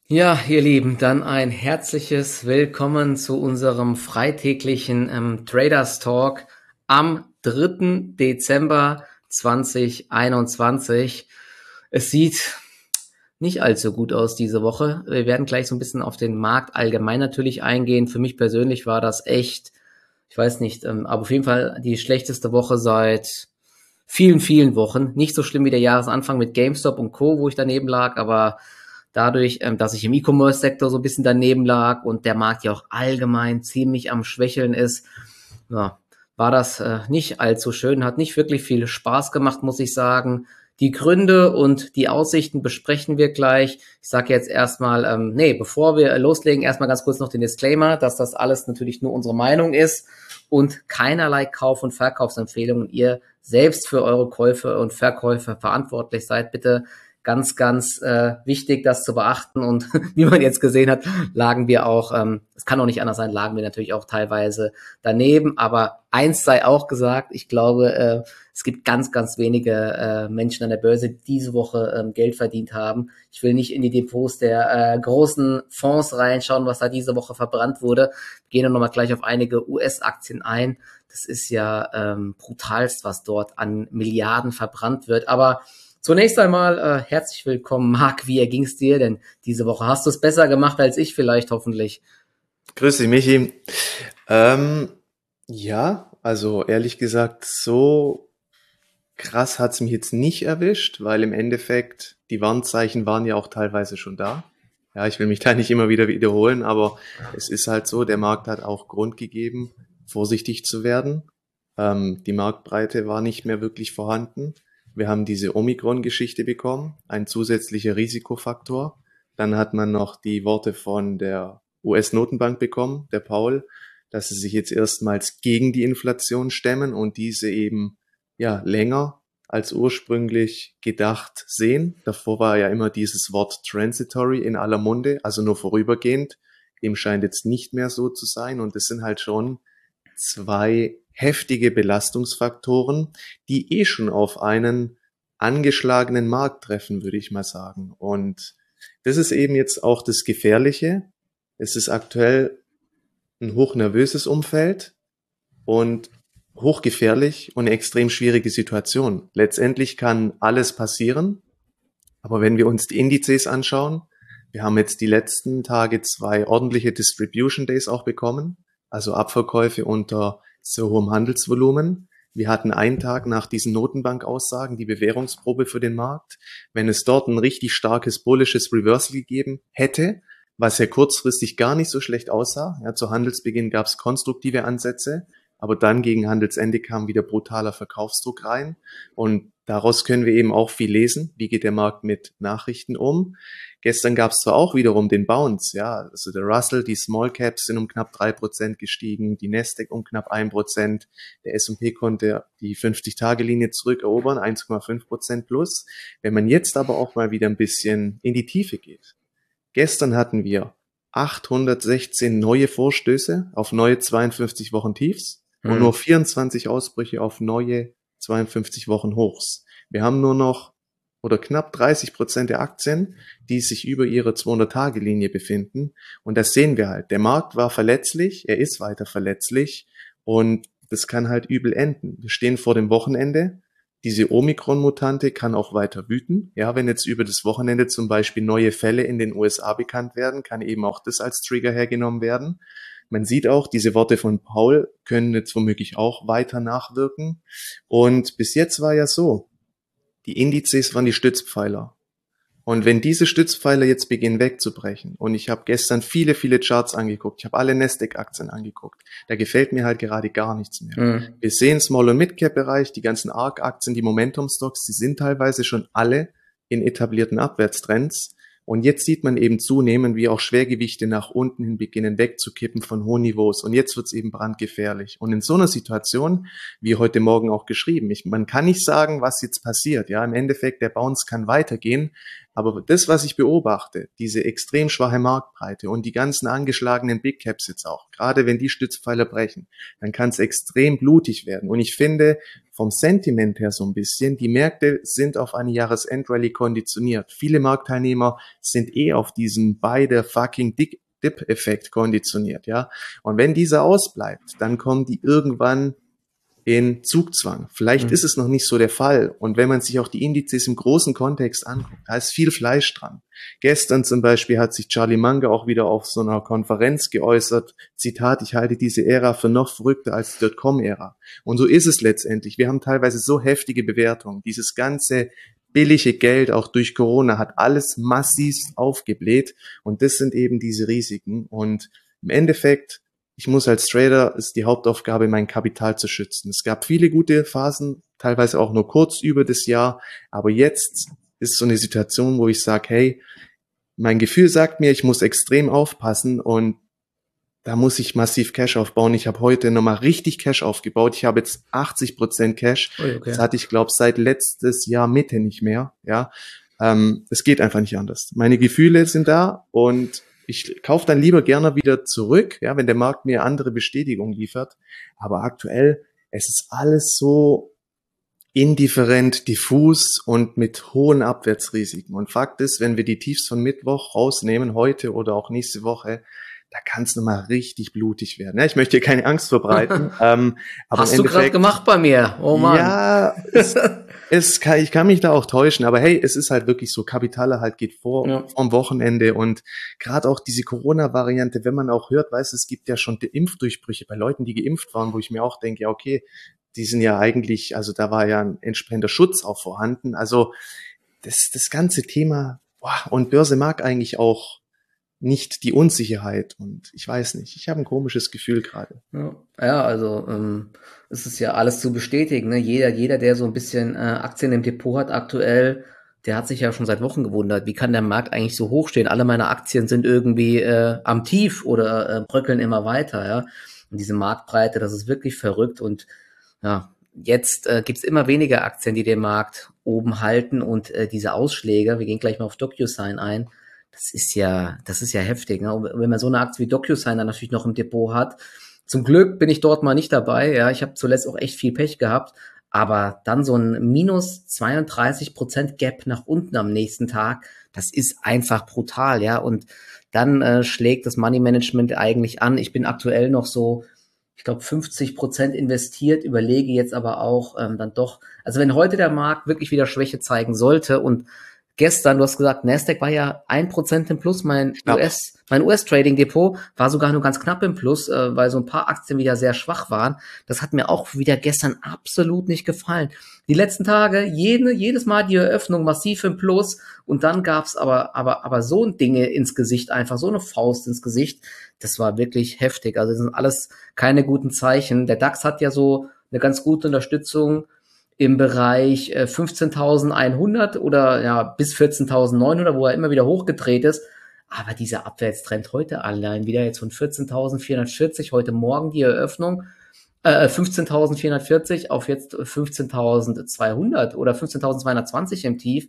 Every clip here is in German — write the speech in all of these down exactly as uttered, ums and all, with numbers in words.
Ja, ihr Lieben, dann ein herzliches Willkommen zu unserem freitäglichen ähm, Traders Talk am dritten Dezember zweitausendeinundzwanzig. Es sieht nicht allzu gut aus diese Woche. Wir werden gleich so ein bisschen auf den Markt allgemein natürlich eingehen. Für mich persönlich war das echt, ich weiß nicht, ähm, aber auf jeden Fall die schlechteste Woche seit vielen, vielen Wochen. Nicht so schlimm wie der Jahresanfang mit GameStop und Co., wo ich daneben lag, aber dadurch, ähm, dass ich im E-Commerce-Sektor so ein bisschen daneben lag und der Markt ja auch allgemein ziemlich am Schwächeln ist, ja, war das äh, nicht allzu schön, hat nicht wirklich viel Spaß gemacht, muss ich sagen. Die Gründe und die Aussichten besprechen wir gleich. Ich sage jetzt erstmal, ähm, nee, bevor wir loslegen, erstmal ganz kurz noch den Disclaimer, dass das alles natürlich nur unsere Meinung ist und keinerlei Kauf- und Verkaufsempfehlungen ihr selbst für eure Käufe und Verkäufe verantwortlich seid. Bitte ganz, ganz äh, wichtig, das zu beachten. Und wie man jetzt gesehen hat, lagen wir auch, ähm, es kann auch nicht anders sein, lagen wir natürlich auch teilweise daneben. Aber eins sei auch gesagt, ich glaube, äh, es gibt ganz, ganz wenige äh, Menschen an der Börse, die diese Woche ähm, Geld verdient haben. Ich will nicht in die Depots der äh, großen Fonds reinschauen, was da diese Woche verbrannt wurde. Wir gehen nochmal gleich auf einige U S-Aktien ein. Das ist ja ähm, brutalst, was dort an Milliarden verbrannt wird. Aber zunächst einmal äh, herzlich willkommen, Marc. Wie erging's dir denn diese Woche? Hast du es besser gemacht als ich vielleicht, hoffentlich? Grüß dich, Michi. Ähm, ja, also ehrlich gesagt, so krass hat's mich jetzt nicht erwischt, weil im Endeffekt die Warnzeichen waren ja auch teilweise schon da. Ja, ich will mich da nicht immer wieder wiederholen, aber es ist halt so, der Markt hat auch Grund gegeben, vorsichtig zu werden. Ähm, die Marktbreite war nicht mehr wirklich vorhanden. Wir haben diese Omikron-Geschichte bekommen, ein zusätzlicher Risikofaktor. Dann hat man noch die Worte von der U S-Notenbank bekommen, der Paul, dass sie sich jetzt erstmals gegen die Inflation stemmen und diese eben ja länger als ursprünglich gedacht sehen. Davor war ja immer dieses Wort transitory in aller Munde, also nur vorübergehend. Dem scheint jetzt nicht mehr so zu sein und es sind halt schon zwei heftige Belastungsfaktoren, die eh schon auf einen angeschlagenen Markt treffen, würde ich mal sagen. Und das ist eben jetzt auch das Gefährliche. Es ist aktuell ein hochnervöses Umfeld und hochgefährlich und eine extrem schwierige Situation. Letztendlich kann alles passieren, aber wenn wir uns die Indizes anschauen, wir haben jetzt die letzten Tage zwei ordentliche Distribution Days auch bekommen, also Abverkäufe unter sehr hohem Handelsvolumen. Wir hatten einen Tag nach diesen Notenbankaussagen die Bewährungsprobe für den Markt. Wenn es dort ein richtig starkes bullisches Reversal gegeben hätte, was ja kurzfristig gar nicht so schlecht aussah, ja, zu Handelsbeginn gab es konstruktive Ansätze, aber dann gegen Handelsende kam wieder brutaler Verkaufsdruck rein und daraus können wir eben auch viel lesen. Wie geht der Markt mit Nachrichten um? Gestern gab es zwar auch wiederum den Bounce, ja, also der Russell, die Small Caps sind um knapp drei Prozent gestiegen, die Nasdaq um knapp ein Prozent, der S und P konnte die fünfzig-Tage-Linie zurückerobern, eins Komma fünf Prozent plus. Wenn man jetzt aber auch mal wieder ein bisschen in die Tiefe geht. Gestern hatten wir achthundertsechzehn neue Vorstöße auf neue zweiundfünfzig Wochen Tiefs und nur Hm. vierundzwanzig Ausbrüche auf neue zweiundfünfzig Wochen Hochs. Wir haben nur noch oder knapp dreißig Prozent der Aktien, die sich über ihrer zweihundert-Tage-Linie befinden. Und das sehen wir halt. Der Markt war verletzlich, er ist weiter verletzlich und das kann halt übel enden. Wir stehen vor dem Wochenende. Diese Omikron-Mutante kann auch weiter wüten. Ja, wenn jetzt über das Wochenende zum Beispiel neue Fälle in den U S A bekannt werden, kann eben auch das als Trigger hergenommen werden. Man sieht auch, diese Worte von Paul können jetzt womöglich auch weiter nachwirken. Und bis jetzt war ja so, die Indizes waren die Stützpfeiler. Und wenn diese Stützpfeiler jetzt beginnen wegzubrechen, und ich habe gestern viele, viele Charts angeguckt, ich habe alle Nasdaq-Aktien angeguckt, da gefällt mir halt gerade gar nichts mehr. Hm. Wir sehen Small- und Mid-Cap-Bereich, die ganzen A R K-Aktien, die Momentum-Stocks, die sind teilweise schon alle in etablierten Abwärtstrends. Und jetzt sieht man eben zunehmend, wie auch Schwergewichte nach unten hin beginnen wegzukippen von hohen Niveaus. Und jetzt wird's eben brandgefährlich. Und in so einer Situation, wie heute Morgen auch geschrieben, ich, man kann nicht sagen, was jetzt passiert. Ja, im Endeffekt, der Bounce kann weitergehen. Aber das, was ich beobachte, diese extrem schwache Marktbreite und die ganzen angeschlagenen Big Caps jetzt auch, gerade wenn die Stützpfeiler brechen, dann kann es extrem blutig werden. Und ich finde, vom Sentiment her so ein bisschen. Die Märkte sind auf eine Jahresendrallye konditioniert. Viele Marktteilnehmer sind eh auf diesen beide fucking Dick Dip-Effekt konditioniert, ja. Und wenn dieser ausbleibt, dann kommen die irgendwann in Zugzwang. Vielleicht Mhm. ist es noch nicht so der Fall. Und wenn man sich auch die Indizes im großen Kontext anguckt, da ist viel Fleisch dran. Gestern zum Beispiel hat sich Charlie Munger auch wieder auf so einer Konferenz geäußert. Zitat, ich halte diese Ära für noch verrückter als die Dotcom-Ära. Und so ist es letztendlich. Wir haben teilweise so heftige Bewertungen. Dieses ganze billige Geld, auch durch Corona, hat alles massiv aufgebläht. Und das sind eben diese Risiken. Und im Endeffekt, ich muss als Trader, ist die Hauptaufgabe, mein Kapital zu schützen. Es gab viele gute Phasen, teilweise auch nur kurz über das Jahr, aber jetzt ist so eine Situation, wo ich sage, hey, mein Gefühl sagt mir, ich muss extrem aufpassen und da muss ich massiv Cash aufbauen. Ich habe heute nochmal richtig Cash aufgebaut. Ich habe jetzt achtzig Prozent Cash. Ui, okay. Das hatte ich, glaube seit letztes Jahr Mitte nicht mehr. Ja, ähm, es geht einfach nicht anders. Meine Gefühle sind da und ich kaufe dann lieber gerne wieder zurück, ja, wenn der Markt mir andere Bestätigung liefert. Aber aktuell, es ist alles so indifferent, diffus und mit hohen Abwärtsrisiken. Und Fakt ist, wenn wir die Tiefs von Mittwoch rausnehmen, heute oder auch nächste Woche, da kann es nochmal richtig blutig werden. Ja, ich möchte hier keine Angst verbreiten. ähm, aber Hast du gerade gemacht bei mir? Oh Mann. Ja, es, es kann, ich kann mich da auch täuschen, aber hey, es ist halt wirklich so, Kapitalerhalt geht vor Ja. vom Wochenende und gerade auch diese Corona-Variante, wenn man auch hört, weiß es gibt ja schon die Impfdurchbrüche bei Leuten, die geimpft waren, wo ich mir auch denke, ja okay, die sind ja eigentlich, also da war ja ein entsprechender Schutz auch vorhanden. Also das, das ganze Thema, boah, und Börse mag eigentlich auch nicht die Unsicherheit und ich weiß nicht, ich habe ein komisches Gefühl gerade. Ja, ja, also ähm, es ist ja alles zu bestätigen. Ne? Jeder, jeder, der so ein bisschen äh, Aktien im Depot hat aktuell, der hat sich ja schon seit Wochen gewundert, wie kann der Markt eigentlich so hoch stehen? Alle meine Aktien sind irgendwie äh, am Tief oder äh, bröckeln immer weiter, ja. Und diese Marktbreite, das ist wirklich verrückt. Und ja, jetzt äh, gibt's immer weniger Aktien, die den Markt oben halten und äh, diese Ausschläge, wir gehen gleich mal auf DocuSign ein. Das ist ja, das ist ja heftig, ne? Und wenn man so eine Aktie wie DocuSign dann natürlich noch im Depot hat. Zum Glück bin ich dort mal nicht dabei. Ja, ich habe zuletzt auch echt viel Pech gehabt. Aber dann so ein minus zweiunddreißig Prozent Gap nach unten am nächsten Tag, das ist einfach brutal, ja. Und dann äh, schlägt das Money Management eigentlich an. Ich bin aktuell noch so, ich glaube, fünfzig Prozent investiert, überlege jetzt aber auch ähm, dann doch, also wenn heute der Markt wirklich wieder Schwäche zeigen sollte und gestern, du hast gesagt, Nasdaq war ja ein Prozent im Plus, mein Ja. U S, mein U S-Trading-Depot war sogar nur ganz knapp im Plus, äh, weil so ein paar Aktien wieder sehr schwach waren. Das hat mir auch wieder gestern absolut nicht gefallen. Die letzten Tage, jede, jedes Mal die Eröffnung massiv im Plus und dann gab's aber, aber, aber so ein Dinge ins Gesicht, einfach so eine Faust ins Gesicht. Das war wirklich heftig. Also das sind alles keine guten Zeichen. Der DAX hat ja so eine ganz gute Unterstützung im Bereich äh, fünfzehntausendeinhundert oder ja bis vierzehntausendneunhundert, wo er immer wieder hochgedreht ist. Aber dieser Abwärtstrend heute allein wieder jetzt von vierzehntausendvierhundertvierzig, heute Morgen die Eröffnung, äh, fünfzehntausendvierhundertvierzig auf jetzt fünfzehntausendzweihundert oder fünfzehntausendzweihundertzwanzig im Tief.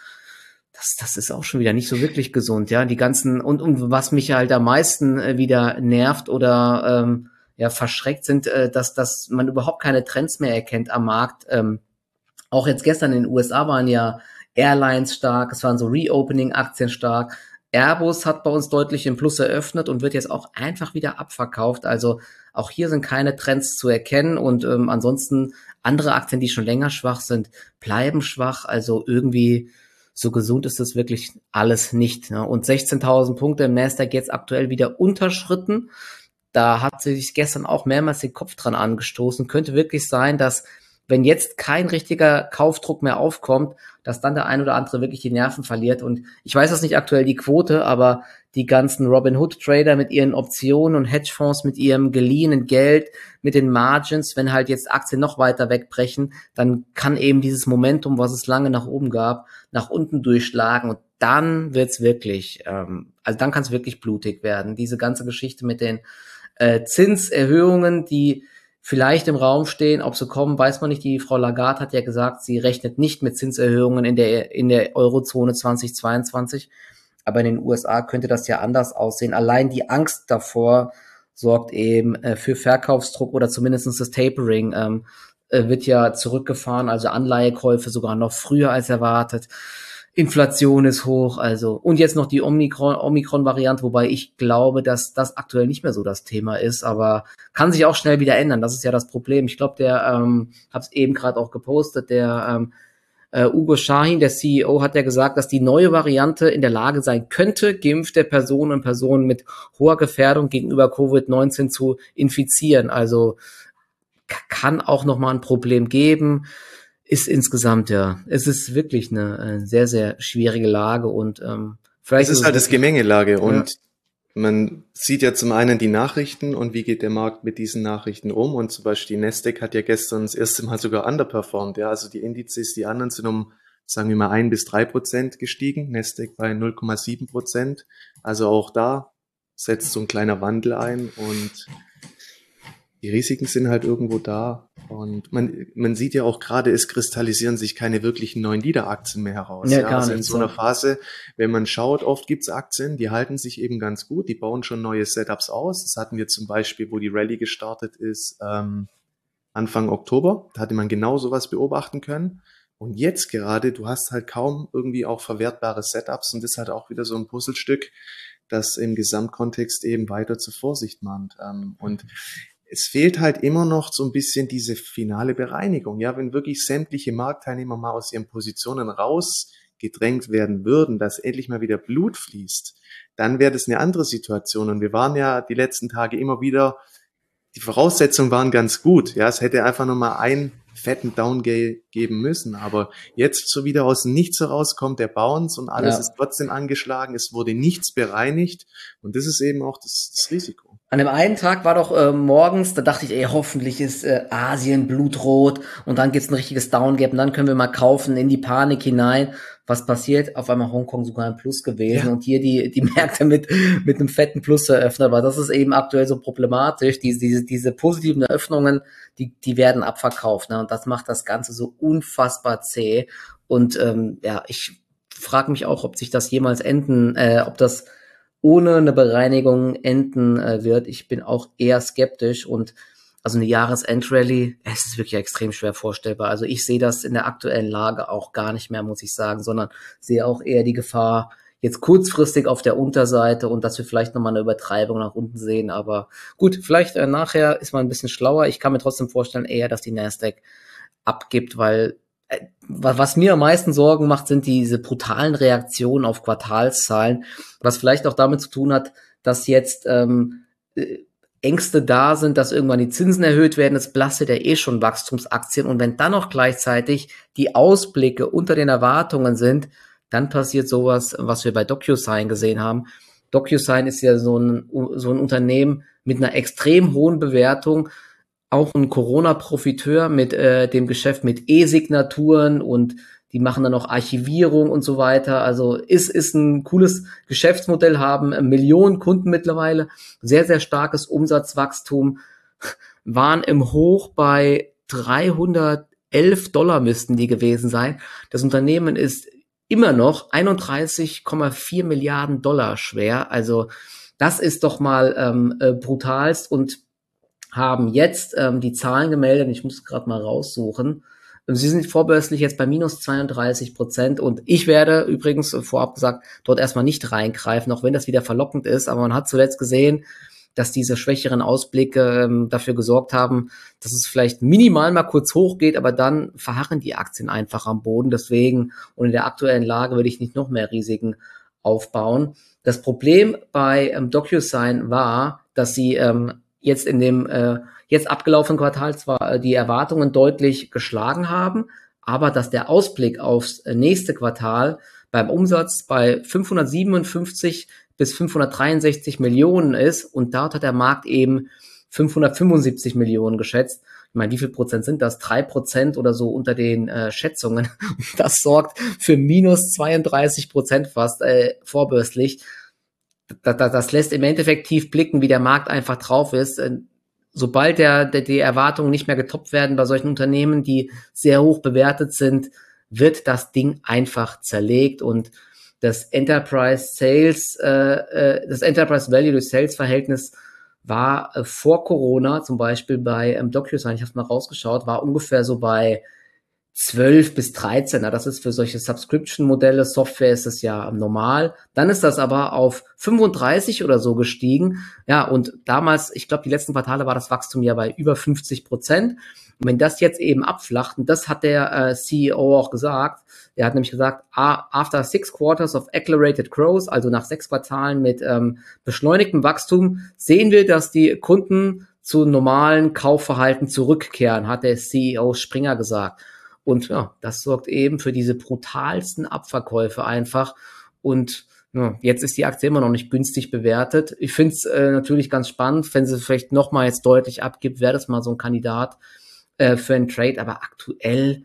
Das, das ist auch schon wieder nicht so wirklich gesund, ja. Die ganzen, und, und was mich halt am meisten äh, wieder nervt oder ähm, ja, verschreckt sind, äh, dass, dass man überhaupt keine Trends mehr erkennt am Markt. Ähm, auch jetzt gestern in den U S A waren ja Airlines stark, es waren so Reopening-Aktien stark. Airbus hat bei uns deutlich im Plus eröffnet und wird jetzt auch einfach wieder abverkauft. Also auch hier sind keine Trends zu erkennen und ähm, ansonsten andere Aktien, die schon länger schwach sind, bleiben schwach. Also irgendwie so gesund ist das wirklich alles nicht. Ne? Und sechzehntausend Punkte im Nasdaq jetzt aktuell wieder unterschritten. Da hat sich gestern auch mehrmals den Kopf dran angestoßen. Könnte wirklich sein, dass wenn jetzt kein richtiger Kaufdruck mehr aufkommt, dass dann der ein oder andere wirklich die Nerven verliert. Und ich weiß das nicht aktuell die Quote, aber die ganzen Robinhood-Trader mit ihren Optionen und Hedgefonds mit ihrem geliehenen Geld, mit den Margins, wenn halt jetzt Aktien noch weiter wegbrechen, dann kann eben dieses Momentum, was es lange nach oben gab, nach unten durchschlagen. Und dann wird's wirklich, ähm, also dann kann es wirklich blutig werden. Diese ganze Geschichte mit den äh, Zinserhöhungen, die vielleicht im Raum stehen, ob sie kommen, weiß man nicht. Die Frau Lagarde hat ja gesagt, sie rechnet nicht mit Zinserhöhungen in der in der Eurozone zweitausendzweiundzwanzig. Aber in den U S A könnte das ja anders aussehen. Allein die Angst davor sorgt eben äh, für Verkaufsdruck oder zumindest das Tapering. Ähm, äh, wird ja zurückgefahren, also Anleihekäufe sogar noch früher als erwartet. Inflation ist hoch, also und jetzt noch die Omikron, Omikron-Variante, wobei ich glaube, dass das aktuell nicht mehr so das Thema ist, aber kann sich auch schnell wieder ändern. Das ist ja das Problem. Ich glaube, der, ähm, habe es eben gerade auch gepostet, der ähm, äh, Ugo Shahin, der C E O, hat ja gesagt, dass die neue Variante in der Lage sein könnte, geimpfte Personen und Personen mit hoher Gefährdung gegenüber Covid neunzehn zu infizieren. Also k- kann auch nochmal ein Problem geben. Ist insgesamt, ja, es ist wirklich eine, äh, sehr, sehr schwierige Lage und ähm, Es vielleicht ist ist es halt das wirklich, Gemengelage ja, und man sieht ja zum einen die Nachrichten und wie geht der Markt mit diesen Nachrichten um und zum Beispiel die Nasdaq hat ja gestern das erste Mal sogar underperformed, ja, also die Indizes, die anderen sind um, sagen wir mal, ein bis drei Prozent gestiegen, Nasdaq bei null Komma sieben Prozent, also auch da setzt so ein kleiner Wandel ein und die Risiken sind halt irgendwo da. Und man, man sieht ja auch gerade, es kristallisieren sich keine wirklichen neuen Leader-Aktien mehr heraus. ja, Ja, gar also in nichts, so einer ja. Phase, wenn man schaut, oft gibt's Aktien, die halten sich eben ganz gut, die bauen schon neue Setups aus. Das hatten wir zum Beispiel, wo die Rallye gestartet ist, ähm, Anfang Oktober. Da hatte man genau sowas beobachten können. Und jetzt gerade, du hast halt kaum irgendwie auch verwertbare Setups und das ist halt auch wieder so ein Puzzlestück, das im Gesamtkontext eben weiter zur Vorsicht mahnt. Ähm, und es fehlt halt immer noch so ein bisschen diese finale Bereinigung. Ja, wenn wirklich sämtliche Marktteilnehmer mal aus ihren Positionen rausgedrängt werden würden, dass endlich mal wieder Blut fließt, dann wäre das eine andere Situation. Und wir waren ja die letzten Tage immer wieder, die Voraussetzungen waren ganz gut. Ja, es hätte einfach nur mal einen fetten Down geben müssen. Aber jetzt so wieder aus dem Nichts herauskommt der Bounce und alles ist Ja. trotzdem angeschlagen. Es wurde nichts bereinigt. Und das ist eben auch das, das Risiko. An dem einen Tag war doch äh, morgens, da dachte ich, ey, hoffentlich ist äh, Asien blutrot und dann gibt's ein richtiges Downgap und dann können wir mal kaufen in die Panik hinein. Was passiert? Auf einmal Hongkong sogar ein Plus gewesen Ja, und hier die die Märkte mit mit einem fetten Plus eröffnet. Aber das ist eben aktuell so problematisch. Diese diese diese positiven Eröffnungen, die die werden abverkauft, ne? Und das macht das Ganze so unfassbar zäh. Und ähm, ja, ich frage mich auch, ob sich das jemals enden, äh, ob das ohne eine Bereinigung enden äh, wird. Ich bin auch eher skeptisch und also eine Jahresendrally, es ist wirklich extrem schwer vorstellbar. Also ich sehe das in der aktuellen Lage auch gar nicht mehr, muss ich sagen, sondern sehe auch eher die Gefahr jetzt kurzfristig auf der Unterseite und dass wir vielleicht nochmal eine Übertreibung nach unten sehen. Aber gut, vielleicht äh, nachher ist man ein bisschen schlauer. Ich kann mir trotzdem vorstellen eher, dass die Nasdaq abgibt, weil äh, was mir am meisten Sorgen macht, sind diese brutalen Reaktionen auf Quartalszahlen, was vielleicht auch damit zu tun hat, dass jetzt ähm, äh, Ängste da sind, dass irgendwann die Zinsen erhöht werden. Es belastet ja eh schon Wachstumsaktien. Und wenn dann noch gleichzeitig die Ausblicke unter den Erwartungen sind, dann passiert sowas, was wir bei DocuSign gesehen haben. DocuSign ist ja so ein, so ein Unternehmen mit einer extrem hohen Bewertung, auch ein Corona-Profiteur mit äh, dem Geschäft mit E-Signaturen und die machen dann auch Archivierung und so weiter. Also ist ist ein cooles Geschäftsmodell, haben Millionen Kunden mittlerweile, sehr, sehr starkes Umsatzwachstum, waren im Hoch bei dreihundertelf Dollar müssten die gewesen sein. Das Unternehmen ist immer noch einunddreißig Komma vier Milliarden Dollar schwer. Also das ist doch mal ähm, äh, brutalst und haben jetzt ähm, die Zahlen gemeldet, ich muss gerade mal raussuchen. Sie sind vorbörslich jetzt bei minus zweiunddreißig Prozent und ich werde übrigens vorab gesagt dort erstmal nicht reingreifen, auch wenn das wieder verlockend ist, aber man hat zuletzt gesehen, dass diese schwächeren Ausblicke ähm, dafür gesorgt haben, dass es vielleicht minimal mal kurz hochgeht, aber dann verharren die Aktien einfach am Boden. Deswegen und in der aktuellen Lage würde ich nicht noch mehr Risiken aufbauen. Das Problem bei ähm, DocuSign war, dass sie ähm, jetzt in dem äh, jetzt abgelaufenen Quartal zwar äh, die Erwartungen deutlich geschlagen haben, aber dass der Ausblick aufs äh, nächste Quartal beim Umsatz bei fünfhundertsiebenundfünfzig bis fünfhundertdreiundsechzig Millionen ist und dort hat der Markt eben fünfhundertfünfundsiebzig Millionen geschätzt. Ich meine, wie viel Prozent sind das? Drei Prozent oder so unter den äh, Schätzungen. Das sorgt für minus zweiunddreißig Prozent fast äh, vorbörslich. Das, das, das lässt im Endeffekt tief blicken, wie der Markt einfach drauf ist. Sobald der, der, die Erwartungen nicht mehr getoppt werden bei solchen Unternehmen, die sehr hoch bewertet sind, wird das Ding einfach zerlegt und das Enterprise Sales, äh, das Enterprise Value to Sales Verhältnis war äh, vor Corona zum Beispiel bei ähm, DocuSign, ich habe mal rausgeschaut, war ungefähr so bei zwölf bis dreizehn. Na, das ist für solche Subscription-Modelle, Software ist es ja normal. Dann ist das aber auf fünfunddreißig oder so gestiegen. Ja, und damals, ich glaube, die letzten Quartale war das Wachstum ja bei über fünfzig Prozent. Und wenn das jetzt eben abflacht, und das hat der äh, C E O auch gesagt, er hat nämlich gesagt, after six quarters of accelerated growth, also nach sechs Quartalen mit ähm, beschleunigtem Wachstum, sehen wir, dass die Kunden zu normalen Kaufverhalten zurückkehren, hat der C E O Springer gesagt. Und ja, das sorgt eben für diese brutalsten Abverkäufe einfach. Und ja, jetzt ist die Aktie immer noch nicht günstig bewertet. Ich finde es äh, natürlich ganz spannend, wenn sie vielleicht nochmal jetzt deutlich abgibt, wäre das mal so ein Kandidat äh, für einen Trade. Aber aktuell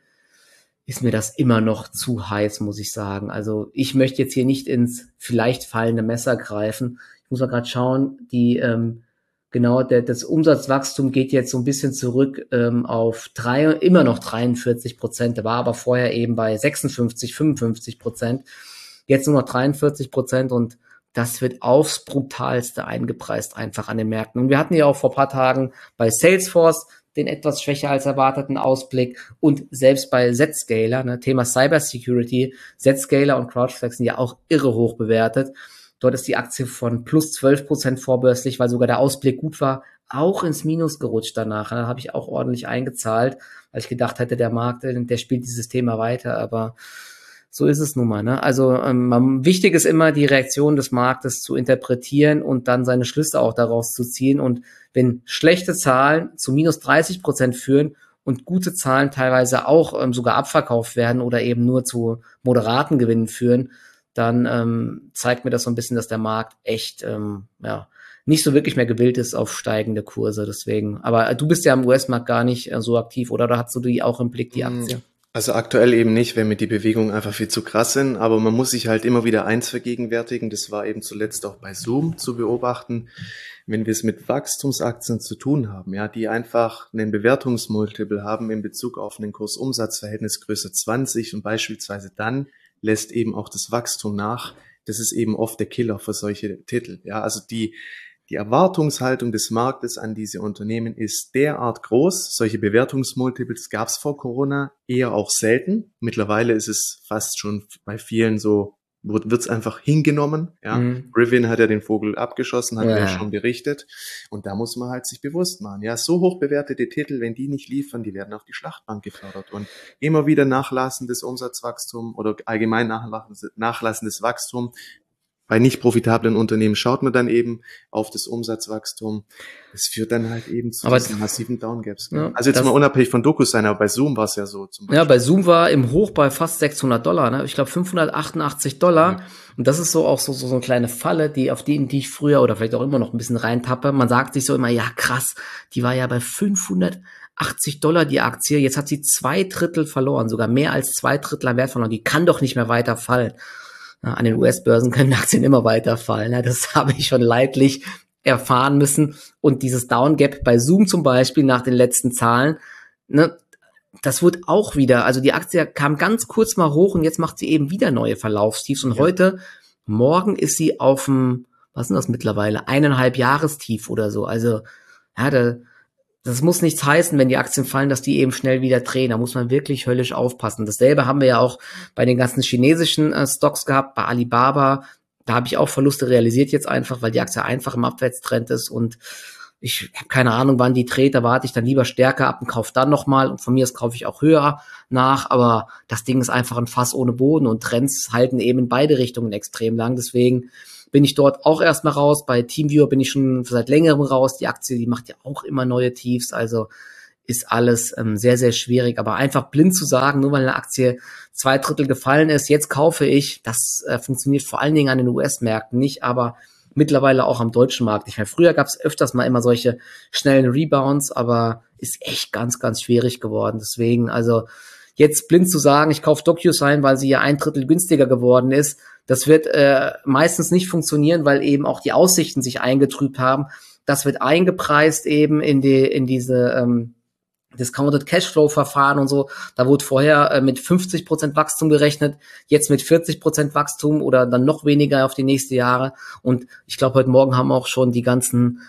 ist mir das immer noch zu heiß, muss ich sagen. Also ich möchte jetzt hier nicht ins vielleicht fallende Messer greifen. Ich muss mal gerade schauen, die ähm, genau, der, das Umsatzwachstum geht jetzt so ein bisschen zurück ähm, auf drei, immer noch dreiundvierzig Prozent. Der war aber vorher eben bei sechsundfünfzig, fünfundfünfzig Prozent. Jetzt nur noch dreiundvierzig Prozent und das wird aufs Brutalste eingepreist einfach an den Märkten. Und wir hatten ja auch vor ein paar Tagen bei Salesforce den etwas schwächer als erwarteten Ausblick und selbst bei Zscaler, ne, Thema Cybersecurity, Zscaler und CrowdStrike sind ja auch irre hoch bewertet. Dort ist die Aktie von plus zwölf Prozent vorbörslich, weil sogar der Ausblick gut war, auch ins Minus gerutscht danach. Da habe ich auch ordentlich eingezahlt, weil ich gedacht hätte, der Markt, der spielt dieses Thema weiter, aber so ist es nun mal. Ne? Also ähm, wichtig ist immer, die Reaktion des Marktes zu interpretieren und dann seine Schlüsse auch daraus zu ziehen. Und wenn schlechte Zahlen zu minus dreißig Prozent führen und gute Zahlen teilweise auch ähm, sogar abverkauft werden oder eben nur zu moderaten Gewinnen führen, dann ähm, zeigt mir das so ein bisschen, dass der Markt echt ähm, ja nicht so wirklich mehr gewillt ist auf steigende Kurse. Deswegen. Aber du bist ja am U S-Markt gar nicht äh, so aktiv, oder? Oder hast du die auch im Blick, die Aktie? Also aktuell eben nicht, wenn mir die Bewegungen einfach viel zu krass sind, aber man muss sich halt immer wieder eins vergegenwärtigen, das war eben zuletzt auch bei Zoom zu beobachten, wenn wir es mit Wachstumsaktien zu tun haben, ja, die einfach einen Bewertungsmultiple haben in Bezug auf ein Kurs-Umsatz-Verhältnis größer zwanzig und beispielsweise dann lässt eben auch das Wachstum nach, das ist eben oft der Killer für solche Titel, ja, also die Die Erwartungshaltung des Marktes an diese Unternehmen ist derart groß. Solche Bewertungsmultiples gab es vor Corona eher auch selten. Mittlerweile ist es fast schon bei vielen so, wird es einfach hingenommen. Ja, mhm. Rivian hat ja den Vogel abgeschossen, hat ja. ja schon berichtet. Und da muss man halt sich bewusst machen. Ja, so hoch bewertete Titel, wenn die nicht liefern, die werden auf die Schlachtbank gefördert. Und immer wieder nachlassendes Umsatzwachstum oder allgemein nachlassendes Wachstum. Bei nicht profitablen Unternehmen schaut man dann eben auf das Umsatzwachstum. Das führt dann halt eben zu aber diesen massiven Downgaps. Ja, also jetzt mal unabhängig von Dokus sein, aber bei Zoom war es ja so zum Beispiel. Ja, bei Zoom war im Hoch bei fast sechshundert Dollar, ne? Ich glaube fünfhundertachtundachtzig Dollar. Ja. Und das ist so auch so, so, so eine kleine Falle, die auf die, in die ich früher oder vielleicht auch immer noch ein bisschen reintappe. Man sagt sich so immer, ja krass, die war ja bei fünfhundertachtzig Dollar die Aktie. Jetzt hat sie zwei Drittel verloren, sogar mehr als zwei Drittel an Wert verloren. Die kann doch nicht mehr weiter fallen. An den U S-Börsen können Aktien immer weiterfallen. Das habe ich schon leidlich erfahren müssen. Und dieses Downgap bei Zoom zum Beispiel nach den letzten Zahlen, ne, das wird auch wieder, also die Aktie kam ganz kurz mal hoch und jetzt macht sie eben wieder neue Verlaufstiefs. Und ja. heute, morgen ist sie auf dem, was sind das mittlerweile, eineinhalb Jahrestief oder so. Also, ja, da, das muss nichts heißen, wenn die Aktien fallen, dass die eben schnell wieder drehen. Da muss man wirklich höllisch aufpassen. Dasselbe haben wir ja auch bei den ganzen chinesischen äh, Stocks gehabt, bei Alibaba. Da habe ich auch Verluste realisiert jetzt einfach, weil die Aktie einfach im Abwärtstrend ist. Und ich habe keine Ahnung, wann die dreht. Da warte ich dann lieber stärker ab und kaufe dann nochmal. Und von mir aus kaufe ich auch höher nach. Aber das Ding ist einfach ein Fass ohne Boden. Und Trends halten eben in beide Richtungen extrem lang. Deswegen bin ich dort auch erstmal raus. Bei TeamViewer bin ich schon seit längerem raus. Die Aktie, die macht ja auch immer neue Tiefs. Also ist alles ähm, sehr, sehr schwierig. Aber einfach blind zu sagen, nur weil eine Aktie zwei Drittel gefallen ist, jetzt kaufe ich, das äh, funktioniert vor allen Dingen an den U S-Märkten nicht, aber mittlerweile auch am deutschen Markt. Ich meine, früher gab es öfters mal immer solche schnellen Rebounds, aber ist echt ganz, ganz schwierig geworden. Deswegen, also jetzt blind zu sagen, ich kaufe DocuSign, weil sie ja ein Drittel günstiger geworden ist, das wird äh, meistens nicht funktionieren, weil eben auch die Aussichten sich eingetrübt haben. Das wird eingepreist eben in die in diese ähm, Discounted Cashflow-Verfahren und so. Da wurde vorher äh, mit fünfzig Prozent Wachstum gerechnet, jetzt mit vierzig Prozent Wachstum oder dann noch weniger auf die nächsten Jahre. Und ich glaube, heute Morgen haben auch schon die ganzen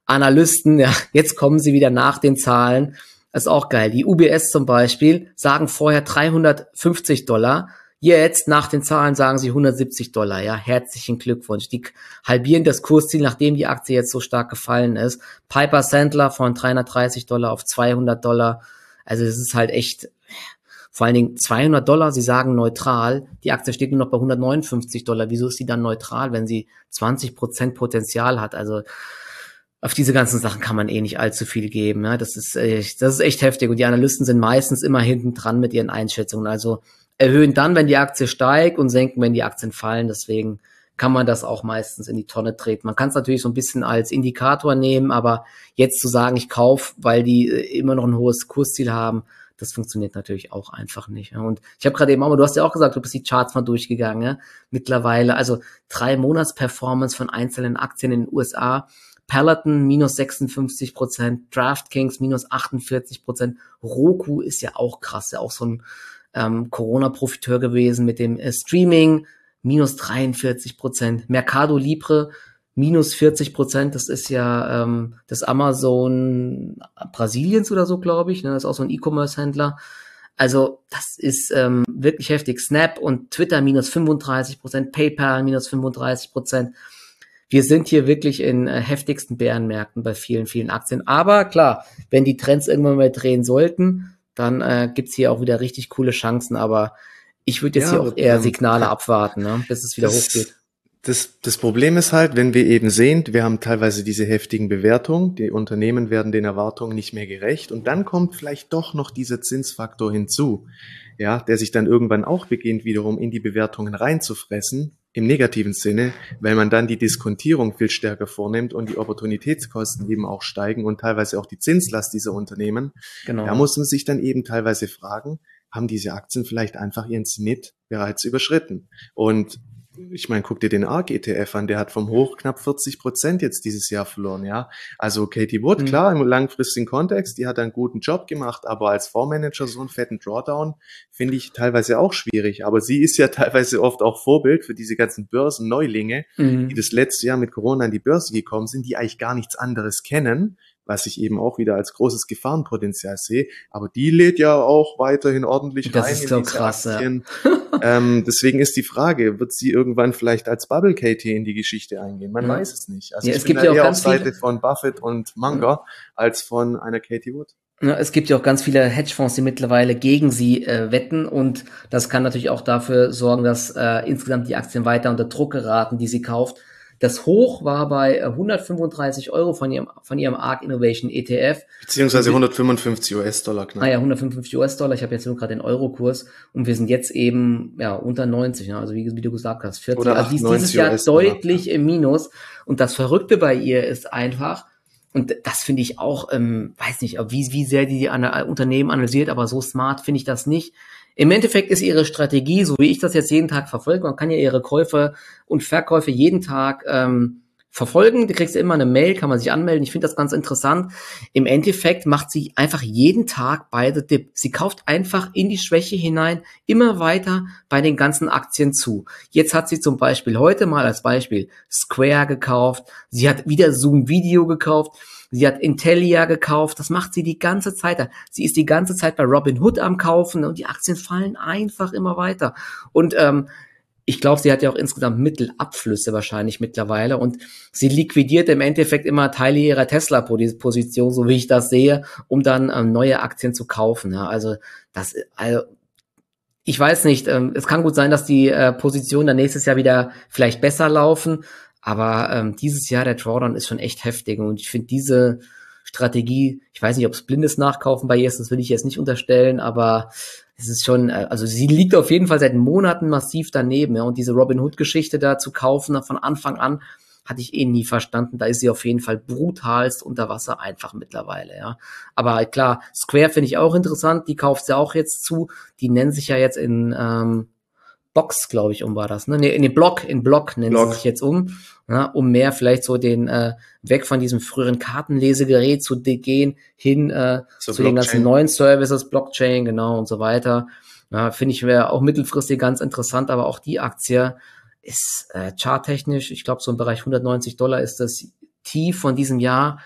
Analysten, ja, jetzt kommen sie wieder nach den Zahlen. Das ist auch geil. Die U B S zum Beispiel sagen vorher dreihundertfünfzig Dollar. Jetzt, nach den Zahlen, sagen sie hundertsiebzig Dollar. Ja, herzlichen Glückwunsch. Die halbieren das Kursziel, nachdem die Aktie jetzt so stark gefallen ist. Piper Sandler von dreihundertdreißig Dollar auf zweihundert Dollar. Also es ist halt echt, vor allen Dingen zweihundert Dollar, sie sagen neutral. Die Aktie steht nur noch bei hundertneunundfünfzig Dollar. Wieso ist sie dann neutral, wenn sie zwanzig Prozent Potenzial hat? Also auf diese ganzen Sachen kann man eh nicht allzu viel geben. Ja, das ist echt, das ist echt heftig. Und die Analysten sind meistens immer hinten dran mit ihren Einschätzungen. Also erhöhen dann, wenn die Aktie steigt, und senken, wenn die Aktien fallen. Deswegen kann man das auch meistens in die Tonne treten. Man kann es natürlich so ein bisschen als Indikator nehmen, aber jetzt zu sagen, ich kaufe, weil die immer noch ein hohes Kursziel haben, das funktioniert natürlich auch einfach nicht. Ja. Und ich habe gerade eben auch mal, du hast ja auch gesagt, du bist die Charts mal durchgegangen. Ja. Mittlerweile, also drei Monats-Performance von einzelnen Aktien in den U S A. Peloton minus sechsundfünfzig Prozent, DraftKings minus achtundvierzig Prozent. Roku ist ja auch krass, ja auch so ein ähm, Corona-Profiteur gewesen mit dem äh, Streaming, minus dreiundvierzig Prozent. Mercado Libre minus vierzig Prozent, das ist ja ähm, das Amazon Brasiliens oder so, glaube ich. Ne? Das ist auch so ein E-Commerce-Händler. Also das ist ähm, wirklich heftig. Snap und Twitter minus fünfunddreißig Prozent, PayPal minus fünfunddreißig Prozent. Wir sind hier wirklich in äh, heftigsten Bärenmärkten bei vielen, vielen Aktien. Aber klar, wenn die Trends irgendwann mal drehen sollten, dann äh, gibt's hier auch wieder richtig coole Chancen. Aber ich würde jetzt Ja, hier auch eher ähm, Signale abwarten, ne, bis es wieder das, hochgeht. das, das Problem ist halt, wenn wir eben sehen, wir haben teilweise diese heftigen Bewertungen, die Unternehmen werden den Erwartungen nicht mehr gerecht, und dann kommt vielleicht doch noch dieser Zinsfaktor hinzu, ja, der sich dann irgendwann auch beginnt, wiederum in die Bewertungen reinzufressen, im negativen Sinne, weil man dann die Diskontierung viel stärker vornimmt und die Opportunitätskosten eben auch steigen und teilweise auch die Zinslast dieser Unternehmen. Genau. Da muss man sich dann eben teilweise fragen, haben diese Aktien vielleicht einfach ihren Zenit bereits überschritten? Und ich meine, guck dir den A R K E T F an, der hat vom Hoch knapp vierzig Prozent jetzt dieses Jahr verloren, ja. Also Katie Wood, Mhm. klar, im langfristigen Kontext, die hat einen guten Job gemacht, aber als Fondsmanager so einen fetten Drawdown finde ich teilweise auch schwierig. Aber sie ist ja teilweise oft auch Vorbild für diese ganzen Börsenneulinge, Mhm. die das letzte Jahr mit Corona an die Börse gekommen sind, die eigentlich gar nichts anderes kennen, was ich eben auch wieder als großes Gefahrenpotenzial sehe. Aber die lädt ja auch weiterhin ordentlich Das rein ist in so diese krass, ja. Aktien. ähm, deswegen ist die Frage, wird sie irgendwann vielleicht als Bubble Katie in die Geschichte eingehen? Man Ja. weiß es nicht. Also Ja, ich es bin gibt da ja auch eher auf ganz viele- Seite von Buffett und Munger als von einer Katie Wood. Ja, es gibt ja auch ganz viele Hedgefonds, die mittlerweile gegen sie äh, wetten, und das kann natürlich auch dafür sorgen, dass äh, insgesamt die Aktien weiter unter Druck geraten, die sie kauft. Das Hoch war bei äh, hundertfünfunddreißig Euro von ihrem, von ihrem A R K Innovation E T F. Beziehungsweise hundertfünfundfünfzig US-Dollar knapp. Ah ja, hundertfünfundfünfzig US-Dollar. Ich habe jetzt nur gerade den Euro-Kurs, und wir sind jetzt eben ja unter neunzig. Ne? Also wie, wie du gesagt hast, vierzig. Oder Also die ist dieses achtundneunzig Jahr US-Dollar, deutlich im Minus. Und das Verrückte bei ihr ist einfach, und das finde ich auch, ähm, weiß nicht, wie, wie sehr die, die an, Unternehmen analysiert, aber so smart finde ich das nicht. Im Endeffekt ist ihre Strategie, so wie ich das jetzt jeden Tag verfolge, man kann ja ihre Käufe und Verkäufe jeden Tag ähm, verfolgen. Du kriegst ja immer eine Mail, kann man sich anmelden. Ich finde das ganz interessant. Im Endeffekt macht sie einfach jeden Tag beide Dip. Sie kauft einfach in die Schwäche hinein immer weiter bei den ganzen Aktien zu. Jetzt hat sie zum Beispiel heute mal als Beispiel Square gekauft. Sie hat wieder Zoom Video gekauft. Sie hat Intellia gekauft. Das macht sie die ganze Zeit. Sie ist die ganze Zeit bei Robinhood am Kaufen, und die Aktien fallen einfach immer weiter. Und ähm, ich glaube, sie hat ja auch insgesamt Mittelabflüsse wahrscheinlich mittlerweile, und sie liquidiert im Endeffekt immer Teile ihrer Tesla-Position, so wie ich das sehe, um dann ähm, neue Aktien zu kaufen. Ja, also das, also ich weiß nicht, ähm, es kann gut sein, dass die äh, Positionen dann nächstes Jahr wieder vielleicht besser laufen, aber ähm, dieses Jahr der Drawdown ist schon echt heftig, und ich finde diese Strategie, ich weiß nicht, ob es blindes Nachkaufen bei ihr ist, das will ich jetzt nicht unterstellen, aber es ist schon, also sie liegt auf jeden Fall seit Monaten massiv daneben, ja, und diese Robinhood-Geschichte da zu kaufen von Anfang an, hatte ich eh nie verstanden. Da ist sie auf jeden Fall brutalst unter Wasser einfach mittlerweile, ja. Aber klar, Square finde ich auch interessant, die kauft sie auch jetzt zu, die nennen sich ja jetzt in ähm, Box, glaube ich, um war das, ne? Nee, in den Block, in Block nennen Block. sie sich jetzt um, ja, um mehr vielleicht so den, äh, weg von diesem früheren Kartenlesegerät zu de- gehen, hin äh, Zur zu den ganzen Blockchain. neuen Services, Blockchain, genau, und so weiter. Ja, finde ich wäre auch mittelfristig ganz interessant, aber auch die Aktie ist äh, charttechnisch, ich glaube, so im Bereich hundertneunzig Dollar ist das Tief von diesem Jahr.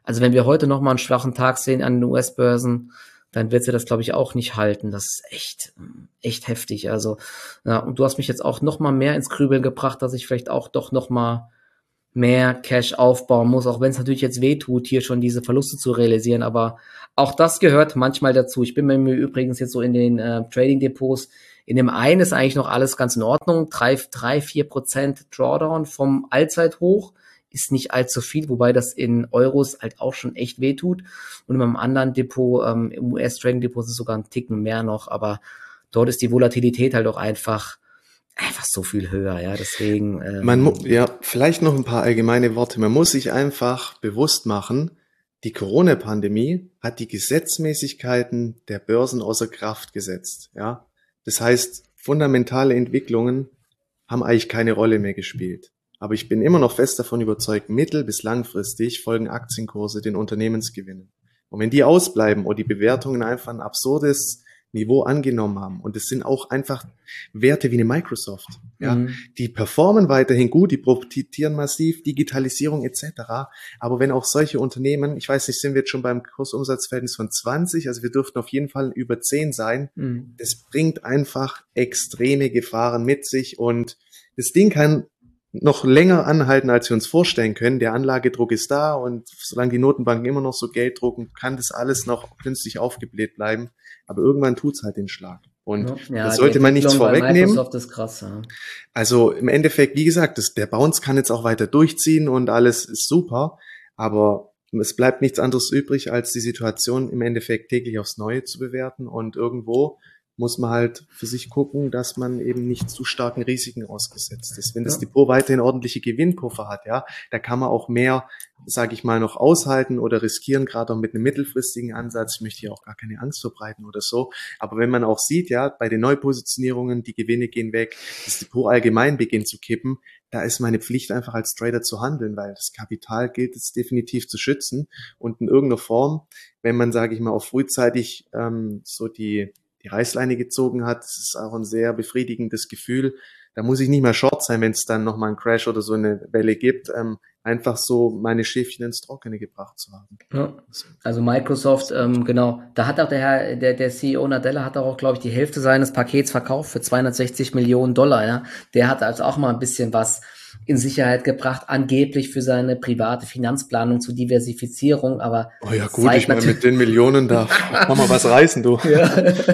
Also wenn wir heute nochmal einen schwachen Tag sehen an den U S-Börsen, dann wird sie das, glaube ich, auch nicht halten. Das ist echt, echt heftig. Also, ja, und du hast mich jetzt auch nochmal mehr ins Grübeln gebracht, dass ich vielleicht auch doch nochmal mehr Cash aufbauen muss, auch wenn es natürlich jetzt weh tut, hier schon diese Verluste zu realisieren, aber auch das gehört manchmal dazu. Ich bin mir übrigens jetzt so in den äh, Trading-Depots, in dem einen ist eigentlich noch alles ganz in Ordnung, drei, drei, vier Prozent Drawdown vom Allzeithoch, ist nicht allzu viel, wobei das in Euros halt auch schon echt weh tut. Und in meinem anderen Depot, ähm, im U S-Trading-Depot ist es sogar ein Ticken mehr noch, aber dort ist die Volatilität halt auch einfach einfach so viel höher, ja, deswegen. Ähm, Man mu- ja, vielleicht noch ein paar allgemeine Worte. Man muss sich einfach bewusst machen, die Corona-Pandemie hat die Gesetzmäßigkeiten der Börsen außer Kraft gesetzt, ja. Das heißt, fundamentale Entwicklungen haben eigentlich keine Rolle mehr gespielt. Aber ich bin immer noch fest davon überzeugt, mittel- bis langfristig folgen Aktienkurse den Unternehmensgewinnen. Und wenn die ausbleiben oder die Bewertungen einfach ein absurdes Niveau angenommen haben, und es sind auch einfach Werte wie eine Microsoft, ja, mhm. die performen weiterhin gut, die profitieren massiv, Digitalisierung et cetera. Aber wenn auch solche Unternehmen, ich weiß nicht, sind wir jetzt schon beim Kursumsatzverhältnis von zwanzig, also wir dürften auf jeden Fall über zehn sein, Mhm. das bringt einfach extreme Gefahren mit sich und das Ding kann noch länger anhalten, als wir uns vorstellen können. Der Anlagedruck ist da und solange die Notenbanken immer noch so Geld drucken, kann das alles noch künstlich aufgebläht bleiben. Aber irgendwann tut's halt den Schlag. Und Ja, da ja, die sollte man nichts Entwicklung bei vorwegnehmen. Microsoft ist krass, ja. Also im Endeffekt, wie gesagt, das, der Bounce kann jetzt auch weiter durchziehen und alles ist super. Aber es bleibt nichts anderes übrig, als die Situation im Endeffekt täglich aufs Neue zu bewerten. Und irgendwo muss man halt für sich gucken, dass man eben nicht zu starken Risiken ausgesetzt ist. Wenn das Ja. Depot weiterhin ordentliche Gewinnpuffer hat, ja, da kann man auch mehr, sage ich mal, noch aushalten oder riskieren, gerade auch mit einem mittelfristigen Ansatz. Ich möchte hier auch gar keine Angst verbreiten oder so. Aber wenn man auch sieht, ja, bei den Neupositionierungen, die Gewinne gehen weg, das Depot allgemein beginnt zu kippen, da ist meine Pflicht einfach als Trader zu handeln, weil das Kapital gilt es definitiv zu schützen und in irgendeiner Form, wenn man, sage ich mal, auch frühzeitig ähm, so die die Reißleine gezogen hat, das ist auch ein sehr befriedigendes Gefühl. Da muss ich nicht mehr short sein, wenn es dann nochmal einen Crash oder so eine Welle gibt, ähm, einfach so meine Schäfchen ins Trockene gebracht zu haben. Ja. Also Microsoft, ähm, genau, da hat auch der Herr, der, der C E O Nadella hat auch, glaube ich, die Hälfte seines Pakets verkauft für zweihundertsechzig Millionen Dollar, ja. Der hat also auch mal ein bisschen was in Sicherheit gebracht, angeblich für seine private Finanzplanung zur Diversifizierung, aber oh ja gut, ich meine, mit den Millionen da kann man was reißen, du. Ja,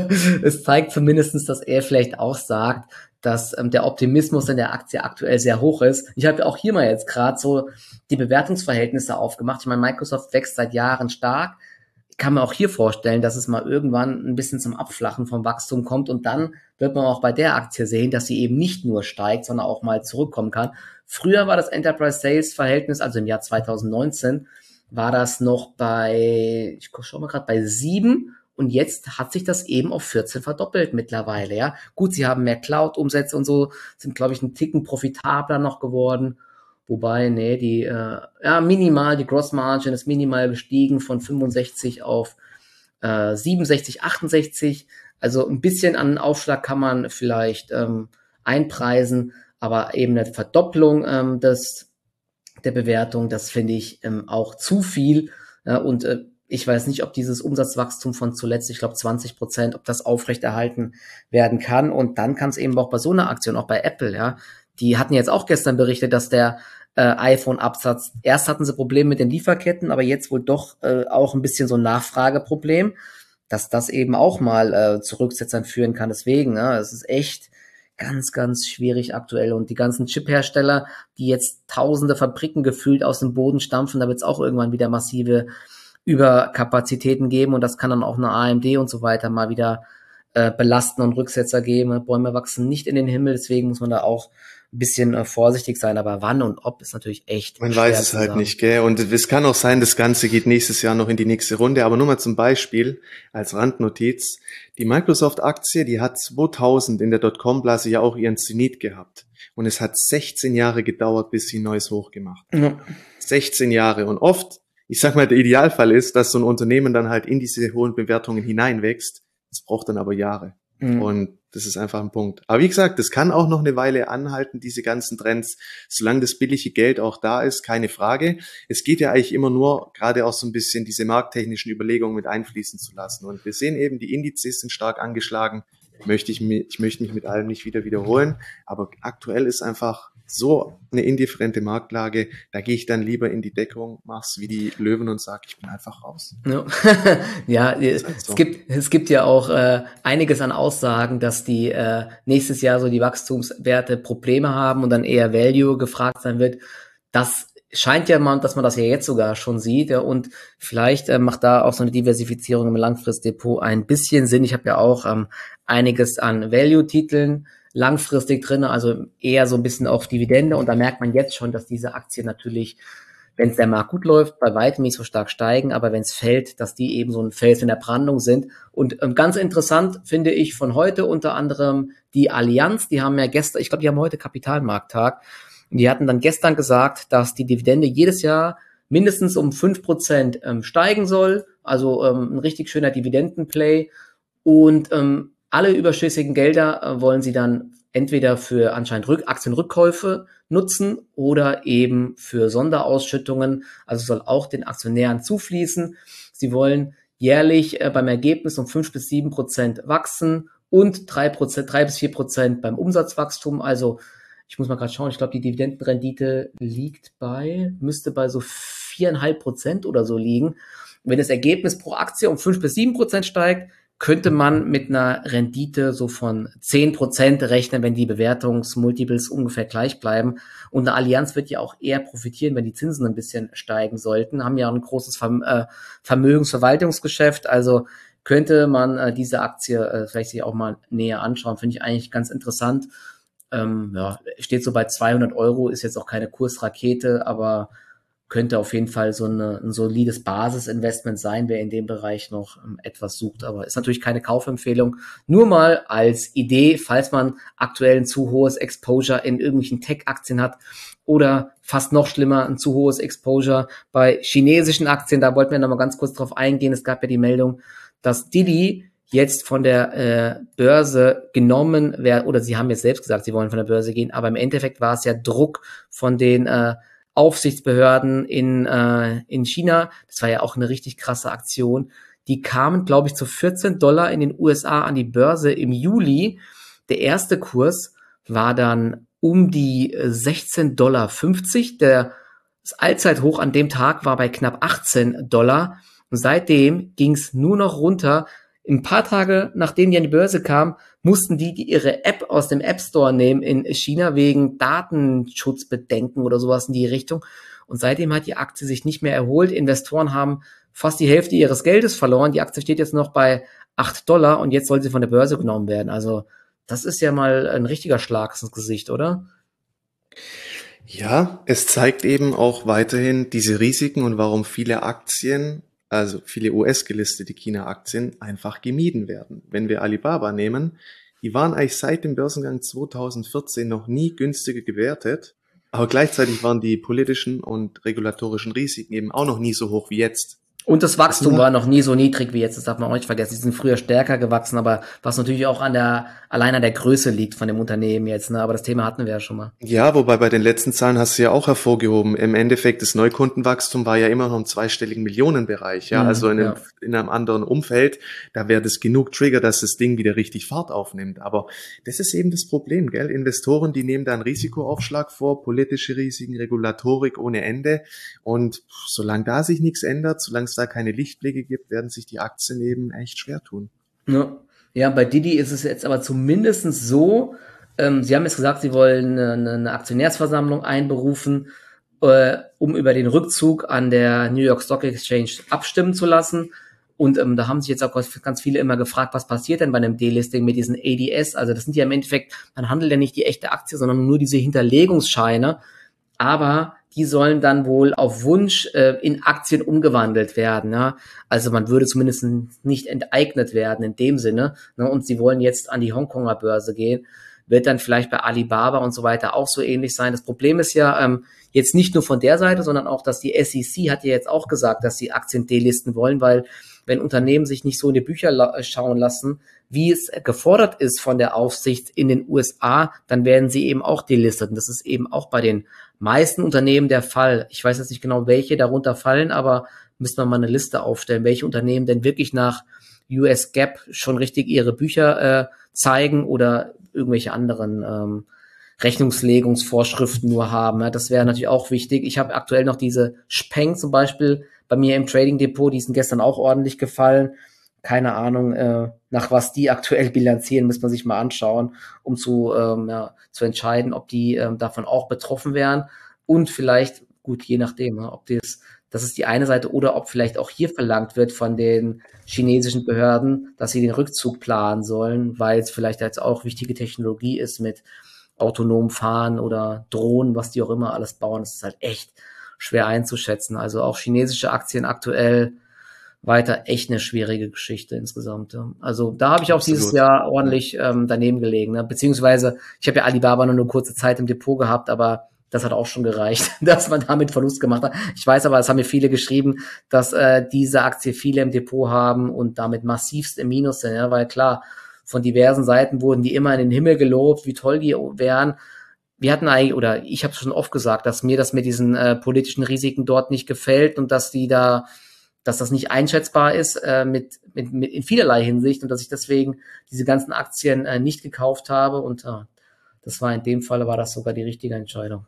es zeigt zumindestens, dass er vielleicht auch sagt, dass ähm, der Optimismus in der Aktie aktuell sehr hoch ist. Ich habe ja auch hier mal jetzt gerade so die Bewertungsverhältnisse aufgemacht. Ich meine, Microsoft wächst seit Jahren stark. Ich kann mir auch hier vorstellen, dass es mal irgendwann ein bisschen zum Abflachen vom Wachstum kommt und dann wird man auch bei der Aktie sehen, dass sie eben nicht nur steigt, sondern auch mal zurückkommen kann. Früher war das Enterprise-Sales-Verhältnis, also im Jahr zweitausendneunzehn, war das noch bei, ich schau mal gerade, bei sieben. Und jetzt hat sich das eben auf vierzehn verdoppelt mittlerweile, ja. Gut, sie haben mehr Cloud-Umsätze und so, sind, glaube ich, einen Ticken profitabler noch geworden. Wobei, nee, die, äh, ja, minimal, die Gross Margin ist minimal gestiegen von fünfundsechzig auf äh, siebenundsechzig, achtundsechzig. Also ein bisschen an Aufschlag kann man vielleicht ähm, einpreisen, aber eben eine Verdopplung ähm, des, der Bewertung, das finde ich ähm, auch zu viel. Ja, und äh, ich weiß nicht, ob dieses Umsatzwachstum von zuletzt, ich glaube zwanzig Prozent, ob das aufrechterhalten werden kann. Und dann kann es eben auch bei so einer Aktion, auch bei Apple, ja, die hatten jetzt auch gestern berichtet, dass der äh, iPhone-Absatz, erst hatten sie Probleme mit den Lieferketten, aber jetzt wohl doch äh, auch ein bisschen so ein Nachfrageproblem, dass das eben auch mal äh, zu Rücksetzern führen kann. Deswegen, ja, es ist echt ganz, ganz schwierig aktuell. Und die ganzen Chip-Hersteller, die jetzt tausende Fabriken gefühlt aus dem Boden stampfen, da wird es auch irgendwann wieder massive Überkapazitäten geben und das kann dann auch eine A M D und so weiter mal wieder äh, belasten und Rücksetzer geben. Bäume wachsen nicht in den Himmel, deswegen muss man da auch ein bisschen äh, vorsichtig sein, aber wann und ob ist natürlich echt Man schwer weiß es zu halt sagen. nicht, gell? Und es kann auch sein, das Ganze geht nächstes Jahr noch in die nächste Runde. Aber nur mal zum Beispiel als Randnotiz. Die Microsoft-Aktie, die hat zweitausend in der Dotcom-Blase ja auch ihren Zenit gehabt. Und es hat sechzehn Jahre gedauert, bis sie ein neues Hoch gemacht hat. Ja. sechzehn Jahre. Und oft, ich sag mal, der Idealfall ist, dass so ein Unternehmen dann halt in diese hohen Bewertungen hineinwächst. Das braucht dann aber Jahre. Mhm. Und Das ist einfach ein Punkt. Aber wie gesagt, das kann auch noch eine Weile anhalten, diese ganzen Trends, solange das billige Geld auch da ist, keine Frage. Es geht ja eigentlich immer nur, gerade auch so ein bisschen diese markttechnischen Überlegungen mit einfließen zu lassen. Und wir sehen eben, die Indizes sind stark angeschlagen. Möchte ich, mich, ich möchte mich mit allem nicht wieder wiederholen. Aber aktuell ist einfach so eine indifferente Marktlage, da gehe ich dann lieber in die Deckung, mach's wie die Löwen und sag, ich bin einfach raus. Ja, ja es, halt so. es gibt es gibt ja auch äh, einiges an Aussagen, dass die äh, nächstes Jahr so die Wachstumswerte Probleme haben und dann eher Value gefragt sein wird. Das scheint ja mal, dass man das ja jetzt sogar schon sieht, ja, und vielleicht äh, macht da auch so eine Diversifizierung im Langfristdepot ein bisschen Sinn. Ich habe ja auch ähm, einiges an Value-Titeln langfristig drin, also eher so ein bisschen auf Dividende, und da merkt man jetzt schon, dass diese Aktien natürlich, wenn es der Markt gut läuft, bei weitem nicht so stark steigen, aber wenn es fällt, dass die eben so ein Fels in der Brandung sind. Und ähm, ganz interessant finde ich von heute unter anderem die Allianz, die haben ja gestern, ich glaube, die haben heute Kapitalmarkttag, und die hatten dann gestern gesagt, dass die Dividende jedes Jahr mindestens um fünf Prozent ähm, steigen soll, also ähm, ein richtig schöner Dividendenplay, und ähm, alle überschüssigen Gelder äh, wollen sie dann entweder für anscheinend Rück- Aktienrückkäufe nutzen oder eben für Sonderausschüttungen, also soll auch den Aktionären zufließen. Sie wollen jährlich äh, beim Ergebnis um fünf bis sieben Prozent wachsen und drei Prozent, drei bis vier Prozent beim Umsatzwachstum. Also ich muss mal gerade schauen, ich glaube, die Dividendenrendite liegt bei, müsste bei so viereinhalb Prozent oder so liegen. Wenn das Ergebnis pro Aktie um fünf bis sieben Prozent steigt, könnte man mit einer Rendite so von zehn Prozent rechnen, wenn die Bewertungsmultiples ungefähr gleich bleiben. Und eine Allianz wird ja auch eher profitieren, wenn die Zinsen ein bisschen steigen sollten. Haben ja ein großes Verm- äh, Vermögensverwaltungsgeschäft, also könnte man äh, diese Aktie äh, vielleicht sich auch mal näher anschauen. Finde ich eigentlich ganz interessant. Ähm, ja, steht so bei zweihundert Euro, ist jetzt auch keine Kursrakete, aber könnte auf jeden Fall so eine, ein solides Basisinvestment sein, wer in dem Bereich noch ähm, etwas sucht. Aber ist natürlich keine Kaufempfehlung. Nur mal als Idee, falls man aktuell ein zu hohes Exposure in irgendwelchen Tech-Aktien hat oder fast noch schlimmer, ein zu hohes Exposure bei chinesischen Aktien. Da wollten wir noch mal ganz kurz drauf eingehen. Es gab ja die Meldung, dass Didi jetzt von der äh, Börse genommen werden, oder sie haben jetzt selbst gesagt, sie wollen von der Börse gehen, aber im Endeffekt war es ja Druck von den äh, Aufsichtsbehörden in äh, in China. Das war ja auch eine richtig krasse Aktion. Die kamen, glaube ich, zu vierzehn Dollar in den U S A an die Börse im Juli. Der erste Kurs war dann um die sechzehn Dollar fünfzig. Der, das Allzeithoch an dem Tag war bei knapp achtzehn Dollar. Und seitdem ging es nur noch runter. Ein paar Tage, nachdem die an die Börse kamen, mussten die, die ihre App aus dem App Store nehmen in China wegen Datenschutzbedenken oder sowas in die Richtung. Und seitdem hat die Aktie sich nicht mehr erholt. Investoren haben fast die Hälfte ihres Geldes verloren. Die Aktie steht jetzt noch bei acht Dollar und jetzt soll sie von der Börse genommen werden. Also das ist ja mal ein richtiger Schlag ins Gesicht, oder? Ja, es zeigt eben auch weiterhin diese Risiken und warum viele Aktien, also viele U S-gelistete China-Aktien, einfach gemieden werden. Wenn wir Alibaba nehmen, die waren eigentlich seit dem Börsengang zweitausendvierzehn noch nie günstiger gewertet, aber gleichzeitig waren die politischen und regulatorischen Risiken eben auch noch nie so hoch wie jetzt. Und das Wachstum war noch nie so niedrig wie jetzt, das darf man auch nicht vergessen. Die sind früher stärker gewachsen, aber was natürlich auch an der, allein an der Größe liegt von dem Unternehmen jetzt, ne? Aber das Thema hatten wir ja schon mal. Ja, wobei bei den letzten Zahlen hast du ja auch hervorgehoben, im Endeffekt das Neukundenwachstum war ja immer noch im zweistelligen Millionenbereich, ja, mhm, also in einem, ja. in einem anderen Umfeld, da wäre das genug Trigger, dass das Ding wieder richtig Fahrt aufnimmt. Aber das ist eben das Problem, gell? Investoren, die nehmen da einen Risikoaufschlag vor, politische Risiken, Regulatorik ohne Ende, und solange da sich nichts ändert, solange es da keine Lichtblicke gibt, werden sich die Aktien eben echt schwer tun. Ja, ja, bei Didi ist es jetzt aber zumindest so, ähm, Sie haben jetzt gesagt, Sie wollen eine, eine Aktionärsversammlung einberufen, äh, um über den Rückzug an der New York Stock Exchange abstimmen zu lassen. Und ähm, da haben sich jetzt auch ganz viele immer gefragt, was passiert denn bei einem Delisting mit diesen A D S? Also das sind ja im Endeffekt, man handelt ja nicht die echte Aktie, sondern nur diese Hinterlegungsscheine. Aber die sollen dann wohl auf Wunsch äh, in Aktien umgewandelt werden. Ja? Also man würde zumindest nicht enteignet werden in dem Sinne. Ne? Und sie wollen jetzt an die Hongkonger Börse gehen. Wird dann vielleicht bei Alibaba und so weiter auch so ähnlich sein. Das Problem ist ja ähm, jetzt nicht nur von der Seite, sondern auch, dass die S E C hat ja jetzt auch gesagt, dass sie Aktien delisten wollen, weil wenn Unternehmen sich nicht so in die Bücher la- schauen lassen, wie es gefordert ist von der Aufsicht in den U S A, dann werden sie eben auch delistet. Und das ist eben auch bei den meisten Unternehmen der Fall. Ich weiß jetzt nicht genau, welche darunter fallen, aber müssen wir mal eine Liste aufstellen, welche Unternehmen denn wirklich nach U S GAAP schon richtig ihre Bücher äh, zeigen oder irgendwelche anderen ähm, Rechnungslegungsvorschriften nur haben. Ja, das wäre natürlich auch wichtig. Ich habe aktuell noch diese Speng zum Beispiel bei mir im Trading Depot, die sind gestern auch ordentlich gefallen. Keine Ahnung, äh, nach was die aktuell bilanzieren, muss man sich mal anschauen, um zu, ähm, ja, zu entscheiden, ob die ähm, davon auch betroffen wären. Und vielleicht, gut, je nachdem, ne, ob das, das ist die eine Seite, oder ob vielleicht auch hier verlangt wird von den chinesischen Behörden, dass sie den Rückzug planen sollen, weil es vielleicht jetzt auch wichtige Technologie ist mit autonom fahren oder Drohnen, was die auch immer alles bauen. Das ist halt echt schwer einzuschätzen. Also auch chinesische Aktien aktuell weiter echt eine schwierige Geschichte insgesamt. Ja. Also da habe ich auch dieses Absolut. Jahr Ja. ordentlich ähm, daneben gelegen. Ne? Beziehungsweise, ich habe ja Alibaba nur eine kurze Zeit im Depot gehabt, aber das hat auch schon gereicht, dass man damit Verlust gemacht hat. Ich weiß aber, es haben mir viele geschrieben, dass äh, diese Aktie viele im Depot haben und damit massivst im Minus sind. Ja? Weil klar, von diversen Seiten wurden die immer in den Himmel gelobt, wie toll die wären. Wir hatten eigentlich, oder ich habe schon oft gesagt, dass mir das mit diesen äh, politischen Risiken dort nicht gefällt und dass die da dass das nicht einschätzbar ist äh, mit, mit, mit in vielerlei Hinsicht und dass ich deswegen diese ganzen Aktien äh, nicht gekauft habe und äh, das war in dem Falle war das sogar die richtige Entscheidung.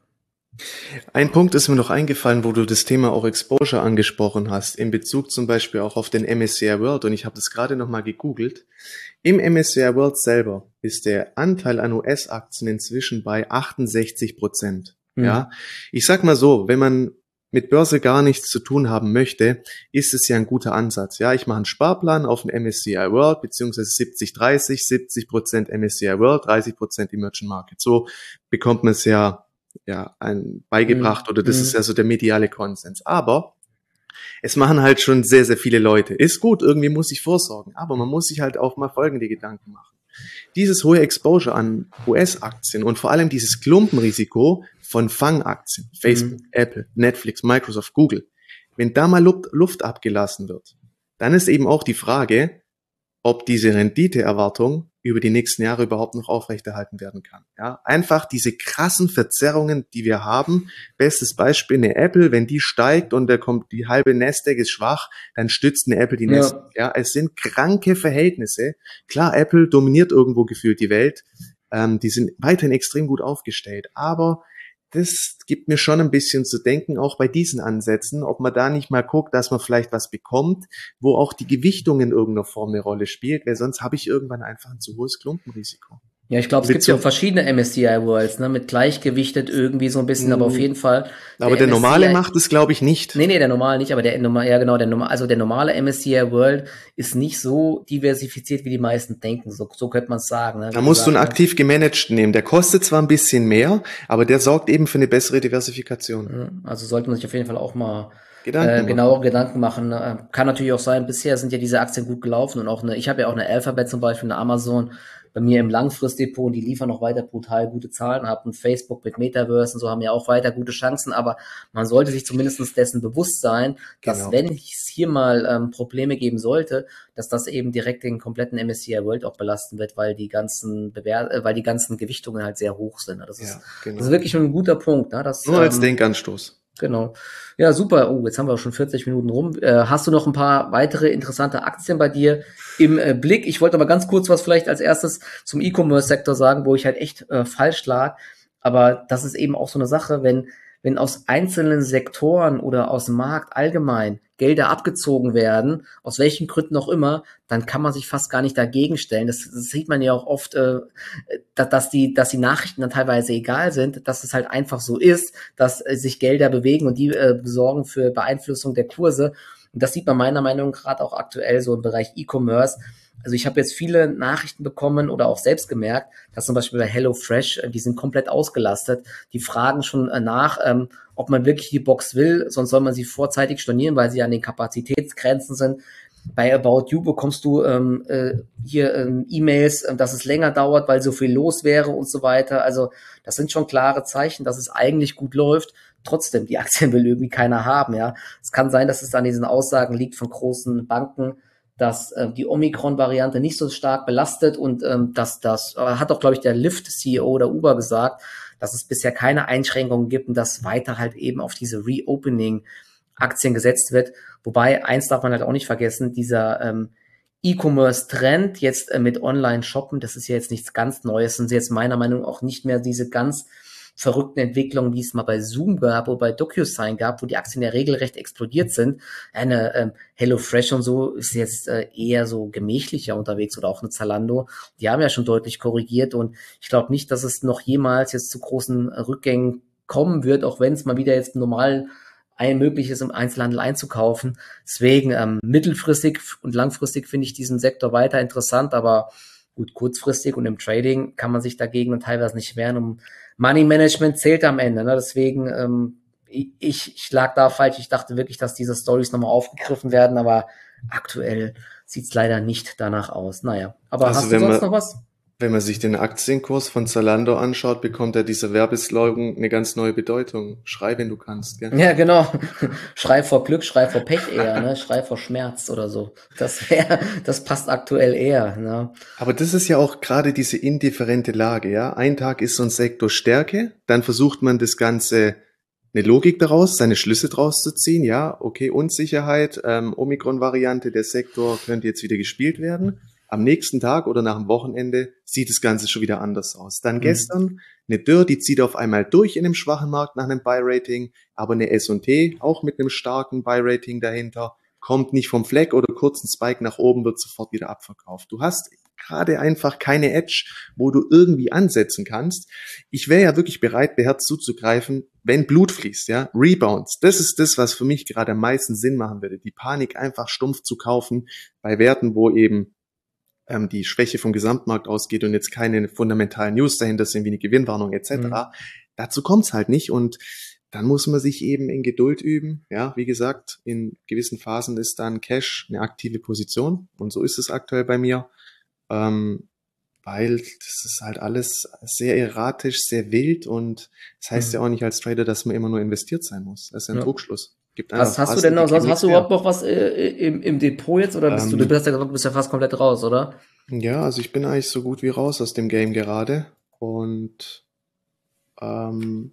Ein Punkt ist mir noch eingefallen, wo du das Thema auch Exposure angesprochen hast, in Bezug zum Beispiel auch auf den M S C I World, und ich habe das gerade nochmal gegoogelt. Im M S C I World selber ist der Anteil an U S-Aktien inzwischen bei achtundsechzig Prozent. Mhm. Ja, ich sag mal so, wenn man mit Börse gar nichts zu tun haben möchte, ist es ja ein guter Ansatz. Ja, ich mache einen Sparplan auf dem M S C I World, beziehungsweise siebzig dreißig, siebzig Prozent M S C I World, dreißig Prozent Emerging Market. So bekommt man es ja, ja ein, beigebracht, Mhm. oder das Mhm. ist ja so der mediale Konsens. Aber es machen halt schon sehr, sehr viele Leute. Ist gut, irgendwie muss ich vorsorgen, aber man muss sich halt auch mal folgende Gedanken machen. Dieses hohe Exposure an U S-Aktien und vor allem dieses Klumpenrisiko von Fangaktien, Facebook, Mhm. Apple, Netflix, Microsoft, Google, wenn da mal Luft, Luft abgelassen wird, dann ist eben auch die Frage, ob diese Renditeerwartung über die nächsten Jahre überhaupt noch aufrechterhalten werden kann. Ja, einfach diese krassen Verzerrungen, die wir haben. Bestes Beispiel eine Apple, wenn die steigt und da kommt die halbe Nasdaq ist schwach, dann stützt eine Apple die Ja. Nasdaq. Ja, es sind kranke Verhältnisse. Klar, Apple dominiert irgendwo gefühlt die Welt. Ähm, die sind weiterhin extrem gut aufgestellt, aber das gibt mir schon ein bisschen zu denken, auch bei diesen Ansätzen, ob man da nicht mal guckt, dass man vielleicht was bekommt, wo auch die Gewichtung in irgendeiner Form eine Rolle spielt, weil sonst habe ich irgendwann einfach ein zu hohes Klumpenrisiko. Ja, ich glaube, es gibt ja auch verschiedene M S C I Worlds, ne, mit gleichgewichtet irgendwie so ein bisschen, aber auf jeden Fall. Aber der normale M S C I macht es, glaube ich, nicht. Nee, nee, der normale nicht, aber der normal, ja genau, der normal, also der normale M S C I World ist nicht so diversifiziert, wie die meisten denken. So, so könnte man es sagen. Ne? Da musst du einen aktiv gemanagten nehmen. Der kostet zwar ein bisschen mehr, aber der sorgt eben für eine bessere Diversifikation. Also sollte man sich auf jeden Fall auch mal Gedanken äh, genauere machen. Gedanken machen. Ne? Kann natürlich auch sein, bisher sind ja diese Aktien gut gelaufen und auch eine, ich habe ja auch eine Alphabet zum Beispiel, eine Amazon bei mir im Langfristdepot, und die liefern noch weiter brutal gute Zahlen ab, und Facebook mit Metaverse und so haben ja auch weiter gute Chancen, aber man sollte sich zumindest dessen bewusst sein, dass Genau. wenn es hier mal ähm, Probleme geben sollte, dass das eben direkt den kompletten M S C I World auch belasten wird, weil die ganzen Bewer äh, weil die ganzen Gewichtungen halt sehr hoch sind. Das ist, Ja, genau. das ist wirklich schon ein guter Punkt. Ne? Das, Nur als ähm, Denkanstoß. Genau. Ja, super. Oh, jetzt haben wir auch schon vierzig Minuten rum. Äh, hast du noch ein paar weitere interessante Aktien bei dir im äh, Blick? Ich wollte aber ganz kurz was vielleicht als erstes zum E-Commerce-Sektor sagen, wo ich halt echt äh, falsch lag. Aber das ist eben auch so eine Sache, wenn wenn aus einzelnen Sektoren oder aus dem Markt allgemein Gelder abgezogen werden, aus welchen Gründen auch immer, dann kann man sich fast gar nicht dagegen stellen. Das, das sieht man ja auch oft, äh, dass die, dass die Nachrichten dann teilweise egal sind, dass es halt einfach so ist, dass äh, sich Gelder bewegen und die äh, sorgen für Beeinflussung der Kurse. Und das sieht man meiner Meinung nach gerade auch aktuell so im Bereich E-Commerce. Also ich habe jetzt viele Nachrichten bekommen oder auch selbst gemerkt, dass zum Beispiel bei HelloFresh, die sind komplett ausgelastet. Die fragen schon nach, ähm, ob man wirklich die Box will, sonst soll man sie vorzeitig stornieren, weil sie an den Kapazitätsgrenzen sind. Bei About You bekommst du ähm, äh, hier ähm, E-Mails, äh, dass es länger dauert, weil so viel los wäre und so weiter. Also das sind schon klare Zeichen, dass es eigentlich gut läuft. trotzdem, die Aktien will irgendwie keiner haben, ja. Es kann sein, dass es an diesen Aussagen liegt von großen Banken, dass äh, die Omikron-Variante nicht so stark belastet und ähm, dass das, äh, hat auch, glaube ich, der Lyft-C E O oder Uber gesagt, dass es bisher keine Einschränkungen gibt und dass weiter halt eben auf diese Reopening-Aktien gesetzt wird. Wobei, eins darf man halt auch nicht vergessen, dieser ähm, E-Commerce-Trend jetzt äh, mit Online-Shoppen, das ist ja jetzt nichts ganz Neues, sind jetzt meiner Meinung nach auch nicht mehr diese ganz verrückten Entwicklungen, die es mal bei Zoom gab oder bei DocuSign gab, wo die Aktien ja regelrecht explodiert sind. Eine ähm, HelloFresh und so ist jetzt äh, eher so gemächlicher unterwegs oder auch eine Zalando. Die haben ja schon deutlich korrigiert und ich glaube nicht, dass es noch jemals jetzt zu großen Rückgängen kommen wird, auch wenn es mal wieder jetzt normal ein möglich ist, im Einzelhandel einzukaufen. Deswegen ähm, mittelfristig und langfristig finde ich diesen Sektor weiter interessant, aber gut, kurzfristig und im Trading kann man sich dagegen und teilweise nicht wehren. Um Money Management zählt am Ende. Ne? Deswegen, ähm, ich, ich lag da falsch. Ich dachte wirklich, dass diese Stories nochmal aufgegriffen werden, aber aktuell sieht's leider nicht danach aus. Naja, aber Also hast du wenn sonst man, noch was? wenn man sich den Aktienkurs von Zalando anschaut, bekommt ja dieser Werbeslogan eine ganz neue Bedeutung. Schrei, wenn du kannst, gell? Ja, genau. Schrei vor Glück, Schrei vor Pech eher, ne? Schrei vor Schmerz oder so. Das wäre, das passt aktuell eher, ne? Aber das ist ja auch gerade diese indifferente Lage, ja. Ein Tag ist so ein Sektor Stärke, dann versucht man das Ganze, eine Logik daraus, seine Schlüsse draus zu ziehen, ja, okay, Unsicherheit, ähm, Omikron-Variante, der Sektor könnte jetzt wieder gespielt werden. Am nächsten Tag oder nach dem Wochenende sieht das Ganze schon wieder anders aus. Dann Mhm. gestern eine Dürr, die zieht auf einmal durch in einem schwachen Markt nach einem Buy-Rating, aber eine S und P, auch mit einem starken Buy-Rating dahinter, kommt nicht vom Fleck oder kurzen Spike nach oben, wird sofort wieder abverkauft. Du hast gerade einfach keine Edge, wo du irgendwie ansetzen kannst. Ich wäre ja wirklich bereit, beherzt zuzugreifen, wenn Blut fließt, ja. Rebounds, das ist das, was für mich gerade am meisten Sinn machen würde. Die Panik einfach stumpf zu kaufen bei Werten, wo eben ähm, die Schwäche vom Gesamtmarkt ausgeht und jetzt keine fundamentalen News dahinter sind, wie eine Gewinnwarnung et cetera. Mhm. Dazu kommt's halt nicht und dann muss man sich eben in Geduld üben. Ja, wie gesagt, in gewissen Phasen ist dann Cash eine aktive Position und so ist es aktuell bei mir. Ähm, weil das ist halt alles sehr erratisch, sehr wild und das heißt Mhm. ja auch nicht als Trader, dass man immer nur investiert sein muss. Das ist ja ein Ja. Trugschluss. Gibt Was einfach hast du Phasen, denn die noch sonst? geben Hast nichts du her. überhaupt noch was äh, im, im Depot jetzt oder bist du, du Ähm, bist ja gesagt, du bist ja fast komplett raus, oder? ja, also ich bin eigentlich so gut wie raus aus dem Game gerade und ähm,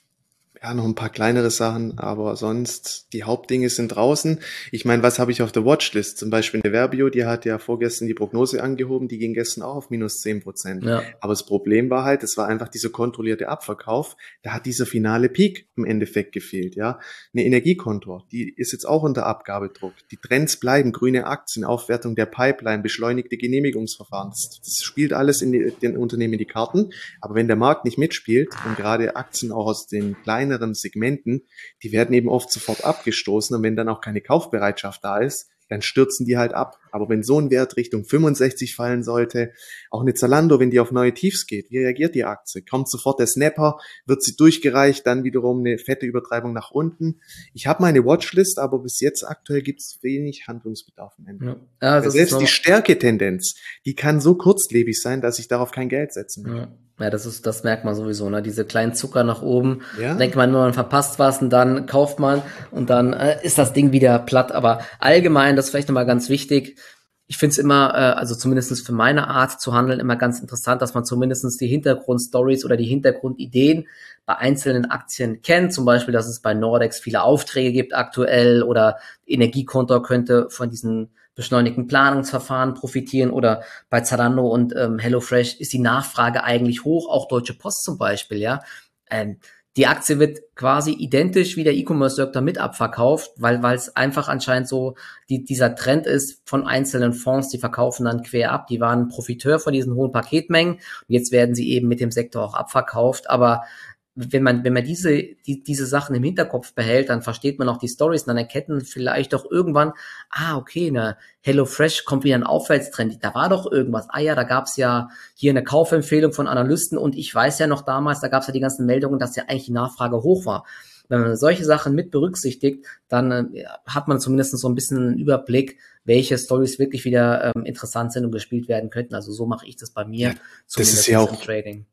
ja, noch ein paar kleinere Sachen, aber sonst, die Hauptdinge sind draußen. Ich meine, was habe ich auf der Watchlist? Zum Beispiel eine Verbio, die hat ja vorgestern die Prognose angehoben, die ging gestern auch auf minus zehn Prozent. Ja. Aber das Problem war halt, es war einfach dieser kontrollierte Abverkauf, da hat dieser finale Peak im Endeffekt gefehlt, ja. Eine Energiekontor, die ist jetzt auch unter Abgabedruck. Die Trends bleiben, grüne Aktien, Aufwertung der Pipeline, beschleunigte Genehmigungsverfahren. Das, das spielt alles in die, den Unternehmen in die Karten. Aber wenn der Markt nicht mitspielt und gerade Aktien auch aus den kleinen Segmenten, die werden eben oft sofort abgestoßen und wenn dann auch keine Kaufbereitschaft da ist, dann stürzen die halt ab. Aber wenn so ein Wert Richtung fünfundsechzig fallen sollte, auch eine Zalando, wenn die auf neue Tiefs geht, wie reagiert die Aktie? Kommt sofort der Snapper, wird sie durchgereicht, dann wiederum eine fette Übertreibung nach unten. Ich habe meine Watchlist, aber bis jetzt aktuell gibt es wenig Handlungsbedarf am Ende. Ja. Ja, das Selbst ist die noch, Stärketendenz, die kann so kurzlebig sein, dass ich darauf kein Geld setzen möchte. ja. Ja, das ist, das merkt man sowieso, ne? Diese kleinen Zucker nach oben. Ja. Denkt man, man verpasst was und dann kauft man und dann äh, ist das Ding wieder platt. Aber allgemein, das ist vielleicht nochmal ganz wichtig. Ich finde es immer, äh, also zumindest für meine Art zu handeln, immer ganz interessant, dass man zumindest die Hintergrundstories oder die Hintergrundideen bei einzelnen Aktien kennt. Zum Beispiel, dass es bei Nordex viele Aufträge gibt aktuell oder Energiekonto könnte von diesen beschleunigten Planungsverfahren profitieren oder bei Zalando und ähm, HelloFresh ist die Nachfrage eigentlich hoch, auch Deutsche Post zum Beispiel, ja. Ähm, die Aktie wird quasi identisch wie der E-Commerce-Sektor mit abverkauft, weil weil es einfach anscheinend so die, dieser Trend ist von einzelnen Fonds, die verkaufen dann quer ab. Die waren Profiteur von diesen hohen Paketmengen und jetzt werden sie eben mit dem Sektor auch abverkauft, aber wenn man, wenn man diese, die, diese Sachen im Hinterkopf behält, dann versteht man auch die Stories, dann erkennen vielleicht doch irgendwann, ah, okay, ne, HelloFresh kommt wieder ein Aufwärtstrend, da war doch irgendwas, ah ja, da gab's ja hier eine Kaufempfehlung von Analysten und ich weiß ja noch damals, da gab's ja die ganzen Meldungen, dass ja eigentlich die Nachfrage hoch war. Wenn man solche Sachen mit berücksichtigt, dann äh, hat man zumindest so ein bisschen einen Überblick, welche Stories wirklich wieder ähm, interessant sind und gespielt werden könnten. Also so mache ich das bei mir, Ja, das zumindest ist ja im auch Trading.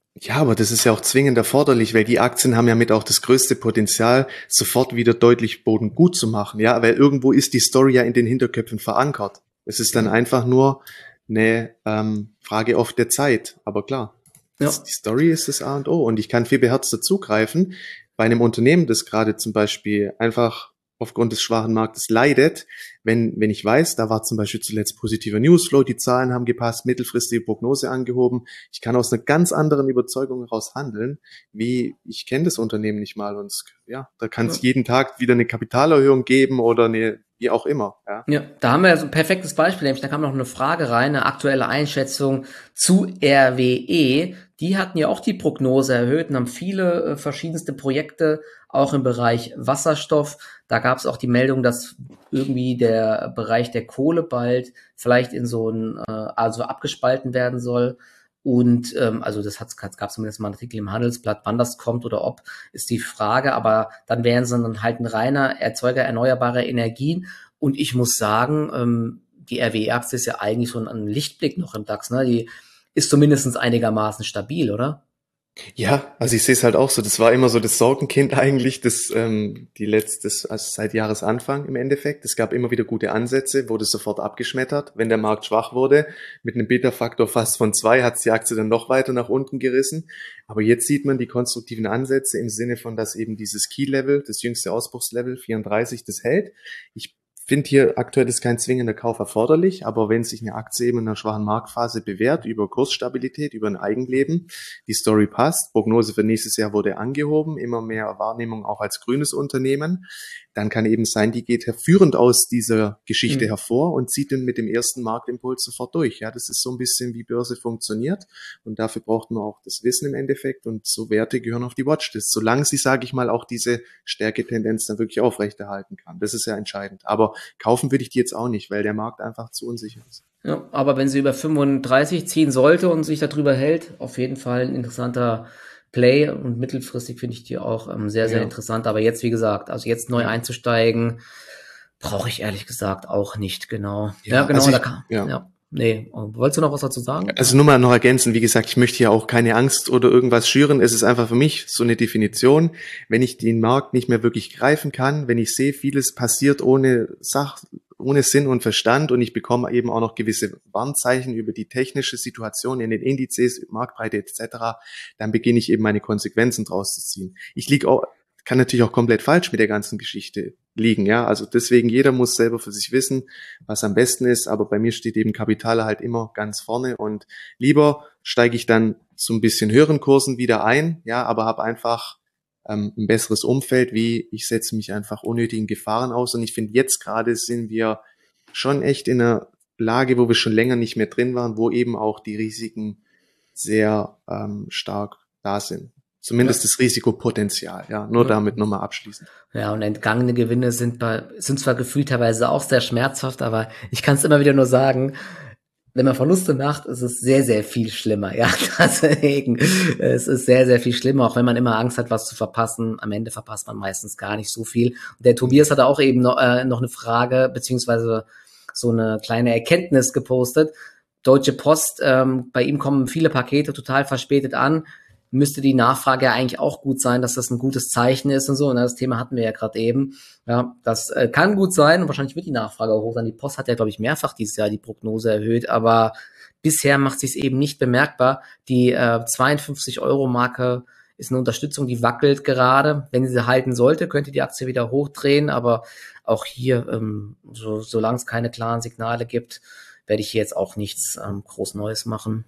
Ja, aber das ist ja auch zwingend erforderlich, weil die Aktien haben ja mit auch das größte Potenzial, sofort wieder deutlich Boden gut zu machen, ja, weil irgendwo ist die Story ja in den Hinterköpfen verankert. Es ist dann einfach nur eine ähm, Frage oft der Zeit, aber klar, das, Ja. die Story ist das A und O und ich kann viel beherzter zugreifen bei einem Unternehmen, das gerade zum Beispiel einfach aufgrund des schwachen Marktes leidet, wenn, wenn ich weiß, da war zum Beispiel zuletzt positiver Newsflow, die Zahlen haben gepasst, mittelfristige Prognose angehoben, ich kann aus einer ganz anderen Überzeugung heraus handeln, wie ich kenne das Unternehmen nicht mal und ja, da kann es Ja. jeden Tag wieder eine Kapitalerhöhung geben oder eine, wie auch immer. Ja, Ja, da haben wir so ein perfektes Beispiel, nämlich da kam noch eine Frage rein, eine aktuelle Einschätzung zu R W E. Die hatten ja auch die Prognose erhöht und haben viele äh, verschiedenste Projekte, auch im Bereich Wasserstoff. Da gab es auch die Meldung, dass irgendwie der Bereich der Kohle bald vielleicht in so ein, äh, also abgespalten werden soll. Und ähm, also das hat es gab zumindest mal einen Artikel im Handelsblatt, wann das kommt oder ob, ist die Frage. Aber dann wären sie dann halt ein reiner Erzeuger erneuerbarer Energien. Und ich muss sagen, ähm, die R W E-Aktie ist ja eigentlich so ein, ein Lichtblick noch im DAX, ne? Die ist zumindest einigermaßen stabil, oder? ja, also ich sehe es halt auch so. Das war immer so das Sorgenkind eigentlich, das ähm, die letztes, also seit Jahresanfang im Endeffekt. Es gab immer wieder gute Ansätze, wurde sofort abgeschmettert. Wenn der Markt schwach wurde, mit einem Beta-Faktor fast von zwei, hat es die Aktie dann noch weiter nach unten gerissen. Aber jetzt sieht man die konstruktiven Ansätze im Sinne von, dass eben dieses Key-Level, das jüngste Ausbruchslevel vierunddreißig, das hält. Ich finde hier aktuell ist kein zwingender Kauf erforderlich, aber wenn sich eine Aktie eben in einer schwachen Marktphase bewährt, über Kursstabilität, über ein Eigenleben, die Story passt, Prognose für nächstes Jahr wurde angehoben, immer mehr Wahrnehmung auch als grünes Unternehmen, dann kann eben sein, die geht führend aus dieser Geschichte Mhm. hervor und zieht dann mit dem ersten Marktimpuls sofort durch. Ja, das ist so ein bisschen, wie Börse funktioniert und dafür braucht man auch das Wissen im Endeffekt und so Werte gehören auf die Watchlist, solange sie, sage ich mal, auch diese Stärketendenz dann wirklich aufrechterhalten kann. Das ist ja entscheidend. Aber kaufen würde ich die jetzt auch nicht, weil der Markt einfach zu unsicher ist. Ja, aber wenn sie über fünfunddreißig ziehen sollte und sich darüber hält, auf jeden Fall ein interessanter Play und mittelfristig finde ich die auch ähm, sehr, sehr Ja, interessant. Aber jetzt, wie gesagt, also jetzt neu ja. einzusteigen, brauche ich ehrlich gesagt auch nicht, genau. Ja, Ja, genau, also da ich, kann, ja. ja, nee. Wolltest du noch was dazu sagen? Also nur mal noch ergänzen, wie gesagt, ich möchte hier auch keine Angst oder irgendwas schüren. Es ist einfach für mich so eine Definition. Wenn ich den Markt nicht mehr wirklich greifen kann, wenn ich sehe, vieles passiert ohne Sach, ohne Sinn und Verstand und ich bekomme eben auch noch gewisse Warnzeichen über die technische Situation in den Indizes, Marktbreite et cetera, dann beginne ich eben meine Konsequenzen draus zu ziehen. Ich liege auch, kann natürlich auch komplett falsch mit der ganzen Geschichte liegen, ja. Also deswegen, jeder muss selber für sich wissen, was am besten ist, aber bei mir steht eben Kapital halt immer ganz vorne und lieber steige ich dann zu ein bisschen höheren Kursen wieder ein, ja, aber habe einfach ähm, ein besseres Umfeld, wie ich setze mich einfach unnötigen Gefahren aus und ich finde, jetzt gerade sind wir schon echt in einer Lage, wo wir schon länger nicht mehr drin waren, wo eben auch die Risiken sehr ähm, stark da sind. Ja. Zumindest das Risikopotenzial, ja, nur Ja. damit nochmal abschließend. Ja, und entgangene Gewinne sind bei, sind zwar gefühlt teilweise auch sehr schmerzhaft, aber ich kann es immer wieder nur sagen, wenn man Verluste macht, ist es sehr, sehr viel schlimmer. Ja, deswegen, es ist sehr, sehr viel schlimmer, auch wenn man immer Angst hat, was zu verpassen. Am Ende verpasst man meistens gar nicht so viel. Und der Tobias hatte auch eben noch, äh, noch eine Frage, beziehungsweise so eine kleine Erkenntnis gepostet. Deutsche Post, ähm, bei ihm kommen viele Pakete total verspätet an. Müsste die Nachfrage ja eigentlich auch gut sein, dass das ein gutes Zeichen ist und so. Und das Thema hatten wir ja gerade eben. Ja, das äh, kann gut sein und wahrscheinlich wird die Nachfrage auch hoch sein. Die Post hat ja, glaube ich, mehrfach dieses Jahr die Prognose erhöht, aber bisher macht sich es eben nicht bemerkbar. Die äh, zweiundfünfzig-Euro-Marke ist eine Unterstützung, die wackelt gerade. Wenn sie halten sollte, könnte die Aktie wieder hochdrehen, aber auch hier, ähm, so, solange es keine klaren Signale gibt, werde ich hier jetzt auch nichts ähm, groß Neues machen.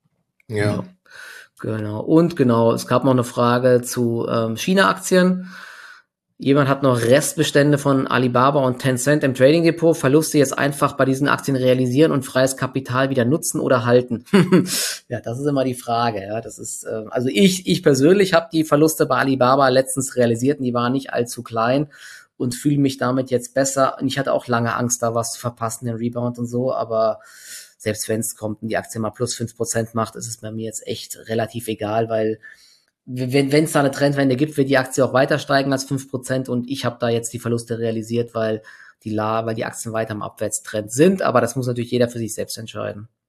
Ja. Ja. Genau. Und genau, es gab noch eine Frage zu ähm, China-Aktien. Jemand hat noch Restbestände von Alibaba und Tencent im Trading Depot. Verluste jetzt einfach bei diesen Aktien realisieren und freies Kapital wieder nutzen oder halten? Ja, das ist immer die Frage. Ja, das ist äh, also ich ich persönlich habe die Verluste bei Alibaba letztens realisiert und die waren nicht allzu klein und fühle mich damit jetzt besser. Und ich hatte auch lange Angst, da was zu verpassen, den Rebound und so, aber selbst wenn es kommt und die Aktie mal plus fünf Prozent macht, ist es bei mir jetzt echt relativ egal, weil wenn es da eine Trendwende gibt, wird die Aktie auch weiter steigen als fünf Prozent und ich habe da jetzt die Verluste realisiert, weil die La, weil die Aktien weiter im Abwärtstrend sind, aber das muss natürlich jeder für sich selbst entscheiden.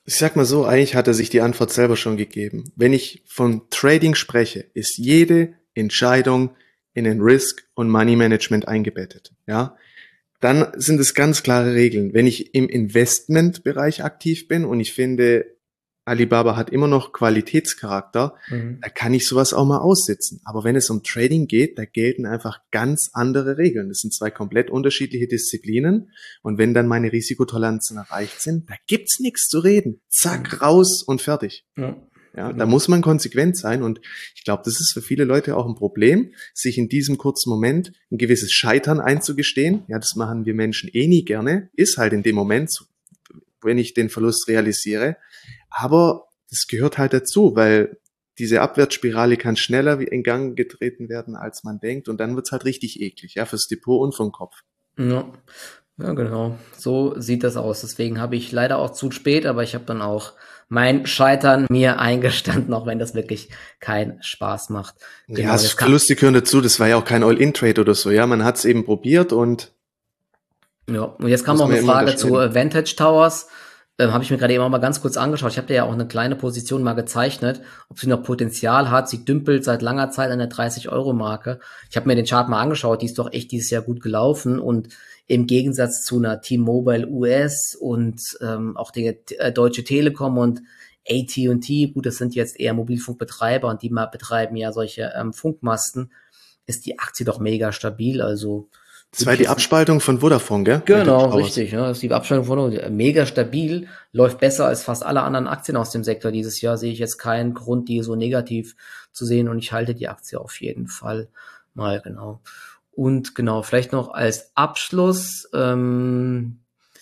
Ich sag mal so, eigentlich hat er sich die Antwort selber schon gegeben. Wenn ich von Trading spreche, ist jede Entscheidung in den Risk- und Money-Management eingebettet. Ja, dann sind es ganz klare Regeln. Wenn ich im Investmentbereich aktiv bin und ich finde, Alibaba hat immer noch Qualitätscharakter, Mhm. da kann ich sowas auch mal aussitzen. Aber wenn es um Trading geht, da gelten einfach ganz andere Regeln. Das sind zwei komplett unterschiedliche Disziplinen. Und wenn dann meine Risikotoleranzen erreicht sind, da gibt's nichts zu reden. Zack, raus und fertig. Ja, Ja, genau. da muss man konsequent sein. Und ich glaube, das ist für viele Leute auch ein Problem, sich in diesem kurzen Moment ein gewisses Scheitern einzugestehen. Ja, das machen wir Menschen eh nie gerne. Ist halt in dem Moment, wenn ich den Verlust realisiere. Aber das gehört halt dazu, weil diese Abwärtsspirale kann schneller in Gang getreten werden, als man denkt. Und dann wird's halt richtig eklig, ja, fürs Depot und für den Kopf. Ja. Ja, genau. So sieht das aus. Deswegen habe ich leider auch zu spät, aber ich habe dann auch mein Scheitern mir eingestanden, auch wenn das wirklich keinen Spaß macht. Genau. Ja, Das Verluste gehören dazu. Das war ja auch kein All-In-Trade oder so. Ja, man hat's eben probiert und ja, und jetzt kam muss noch man eine immer Frage zu unterscheiden. äh, Vantage Towers. Ähm, habe ich mir gerade eben auch mal ganz kurz angeschaut. Ich habe dir ja auch eine kleine Position mal gezeichnet, ob sie noch Potenzial hat. Sie dümpelt seit langer Zeit an der dreißig-Euro-Marke. Ich habe mir den Chart mal angeschaut. Die ist doch echt dieses Jahr gut gelaufen. Und im Gegensatz zu einer T-Mobile U S und ähm, auch die äh, Deutsche Telekom und A T und T, gut, das sind jetzt eher Mobilfunkbetreiber und die mal betreiben ja solche ähm, Funkmasten, ist die Aktie doch mega stabil. Also Das war die Abspaltung von Vodafone, gell? genau, richtig. Ja, das ist die Abstellung von uns. Mega stabil, läuft besser als fast alle anderen Aktien aus dem Sektor dieses Jahr. Sehe ich jetzt keinen Grund, die so negativ zu sehen und ich halte die Aktie auf jeden Fall mal, genau. Und genau, vielleicht noch als Abschluss, ähm,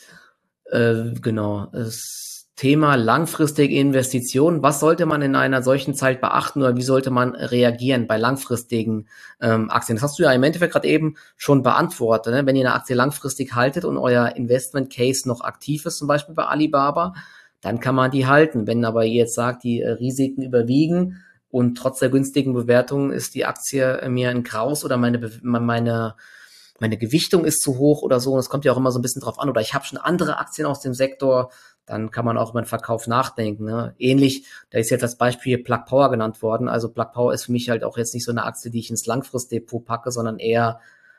äh, genau, das Thema langfristige Investitionen. Was sollte man in einer solchen Zeit beachten oder wie sollte man reagieren bei langfristigen ähm, Aktien? Das hast du ja im Endeffekt gerade eben schon beantwortet. Ne? Wenn ihr eine Aktie langfristig haltet und euer Investment Case noch aktiv ist, zum Beispiel bei Alibaba, dann kann man die halten. Wenn aber ihr jetzt sagt, die äh, Risiken überwiegen und trotz der günstigen Bewertung ist die Aktie äh, mir ein Graus oder meine, Be meine meine Gewichtung ist zu hoch oder so, und das kommt ja auch immer so ein bisschen drauf an, oder ich habe schon andere Aktien aus dem Sektor, dann kann man auch über den Verkauf nachdenken. Ne? Ähnlich, da ist jetzt als Beispiel Plug Power genannt worden, also Plug Power ist für mich halt auch jetzt nicht so eine Aktie, die ich ins Langfristdepot packe, sondern eher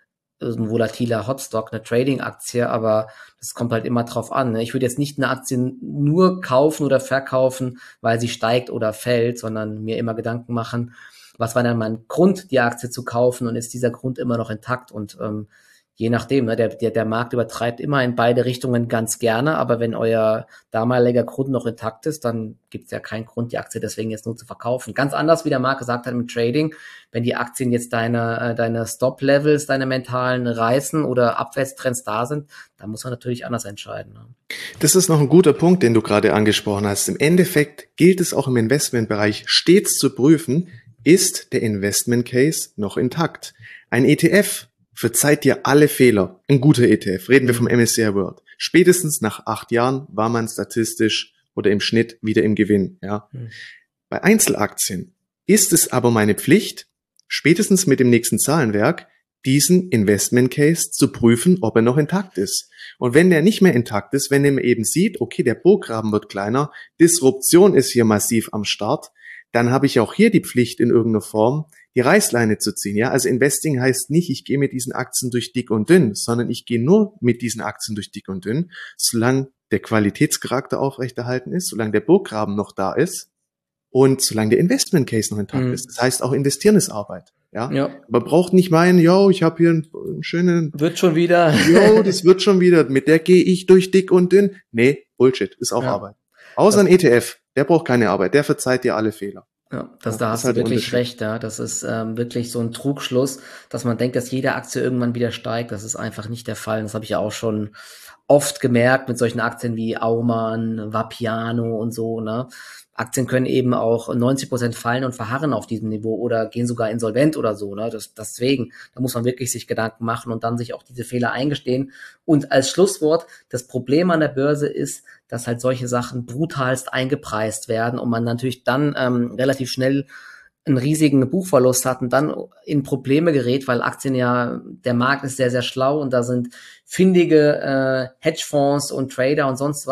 ein volatiler Hotstock, eine Trading-Aktie, aber das kommt halt immer drauf an. Ne? Ich würde jetzt nicht eine Aktie nur kaufen oder verkaufen, weil sie steigt oder fällt, sondern mir immer Gedanken machen, was war denn mein Grund, die Aktie zu kaufen und ist dieser Grund immer noch intakt und ähm, je nachdem, ne, der, der, der Markt übertreibt immer in beide Richtungen ganz gerne, aber wenn euer damaliger Grund noch intakt ist, dann gibt es ja keinen Grund, die Aktie deswegen jetzt nur zu verkaufen. Ganz anders, wie der Marc gesagt hat im Trading, wenn die Aktien jetzt deine, äh, deine Stop-Levels, deine mentalen reißen oder Abwärtstrends da sind, dann muss man natürlich anders entscheiden. Ne? Das ist noch ein guter Punkt, den du gerade angesprochen hast. Im Endeffekt gilt es auch im Investmentbereich stets zu prüfen, ist der Investment Case noch intakt? Ein E T F verzeiht dir alle Fehler. Ein guter E T F. Reden wir vom M S C I World. Spätestens nach acht Jahren war man statistisch oder im Schnitt wieder im Gewinn. Ja. Mhm. Bei Einzelaktien ist es aber meine Pflicht, spätestens mit dem nächsten Zahlenwerk, diesen Investment Case zu prüfen, ob er noch intakt ist. Und wenn der nicht mehr intakt ist, wenn man eben sieht, okay, der Burggraben wird kleiner, Disruption ist hier massiv am Start, dann habe ich auch hier die Pflicht in irgendeiner Form, die Reißleine zu ziehen. Ja, also Investing heißt nicht, ich gehe mit diesen Aktien durch dick und dünn, sondern ich gehe nur mit diesen Aktien durch dick und dünn, solange der Qualitätscharakter aufrechterhalten ist, solange der Burggraben noch da ist und solange der Investment Case noch intakt mhm. ist. Das heißt, auch investieren ist Arbeit. Ja, ja. Man braucht nicht meinen, yo, ich habe hier einen, einen schönen... Wird schon wieder. Yo, das wird schon wieder. Mit der gehe ich durch dick und dünn. Nee, Bullshit, ist auch ja. Arbeit. Außer das ein E T F, der braucht keine Arbeit, der verzeiht dir alle Fehler. Ja, das, ja, da hast du halt wirklich recht, ja. Das ist ähm, wirklich so ein Trugschluss, dass man denkt, dass jede Aktie irgendwann wieder steigt. Das ist einfach nicht der Fall. Das habe ich ja auch schon oft gemerkt mit solchen Aktien wie Aumann, Vapiano und so, ne. Aktien können eben auch neunzig Prozent fallen und verharren auf diesem Niveau oder gehen sogar insolvent oder so, ne. Das, deswegen, da muss man wirklich sich Gedanken machen und dann sich auch diese Fehler eingestehen. Und als Schlusswort, das Problem an der Börse ist, dass halt solche Sachen brutalst eingepreist werden und man natürlich dann ähm, relativ schnell einen riesigen Buchverlust hat und dann in Probleme gerät, weil Aktien ja, der Markt ist sehr, sehr schlau und da sind findige äh, Hedgefonds und Trader und sonst was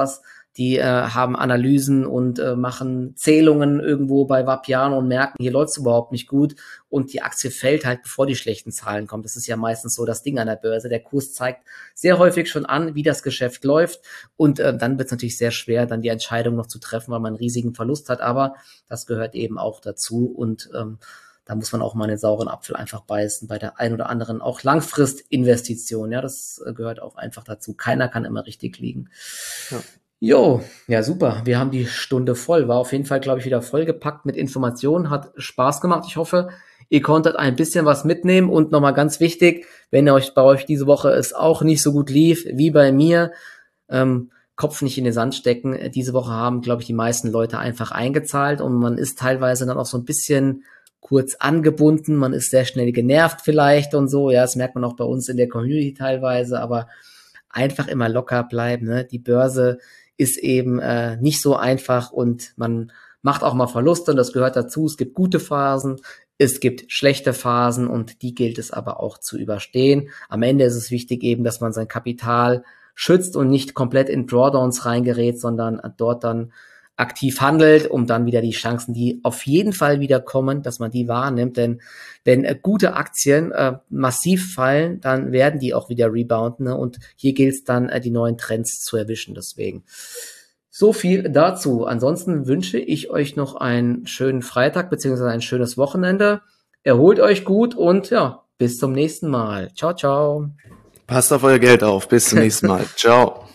die äh, haben Analysen und äh, machen Zählungen irgendwo bei Vapiano und merken, hier läuft's überhaupt nicht gut und die Aktie fällt halt, bevor die schlechten Zahlen kommen. Das ist ja meistens so das Ding an der Börse. Der Kurs zeigt sehr häufig schon an, wie das Geschäft läuft und äh, dann wird's natürlich sehr schwer, dann die Entscheidung noch zu treffen, weil man einen riesigen Verlust hat, aber das gehört eben auch dazu und ähm, da muss man auch mal einen sauren Apfel einfach beißen bei der ein oder anderen auch Langfristinvestition. Ja, das gehört auch einfach dazu. Keiner kann immer richtig liegen. Ja. Jo, ja super. Wir haben die Stunde voll. War auf jeden Fall, glaube ich, wieder vollgepackt mit Informationen. Hat Spaß gemacht. Ich hoffe, ihr konntet ein bisschen was mitnehmen. Und nochmal ganz wichtig, wenn ihr euch bei euch diese Woche es auch nicht so gut lief wie bei mir, ähm, Kopf nicht in den Sand stecken. Diese Woche haben, glaube ich, die meisten Leute einfach eingezahlt und man ist teilweise dann auch so ein bisschen kurz angebunden, man ist sehr schnell genervt vielleicht und so, ja, das merkt man auch bei uns in der Community teilweise, aber einfach immer locker bleiben, ne? Die Börse ist eben äh, nicht so einfach und man macht auch mal Verluste und das gehört dazu, es gibt gute Phasen, es gibt schlechte Phasen und die gilt es aber auch zu überstehen. Am Ende ist es wichtig eben, dass man sein Kapital schützt und nicht komplett in Drawdowns reingerät, sondern dort dann aktiv handelt, um dann wieder die Chancen, die auf jeden Fall wieder kommen, dass man die wahrnimmt. Denn wenn äh, gute Aktien äh, massiv fallen, dann werden die auch wieder rebounden. Ne? Und hier gilt es dann, äh, die neuen Trends zu erwischen. Deswegen so viel dazu. Ansonsten wünsche ich euch noch einen schönen Freitag beziehungsweise ein schönes Wochenende. Erholt euch gut und ja, bis zum nächsten Mal. Ciao, ciao. Passt auf euer Geld auf. Bis zum nächsten Mal. Ciao.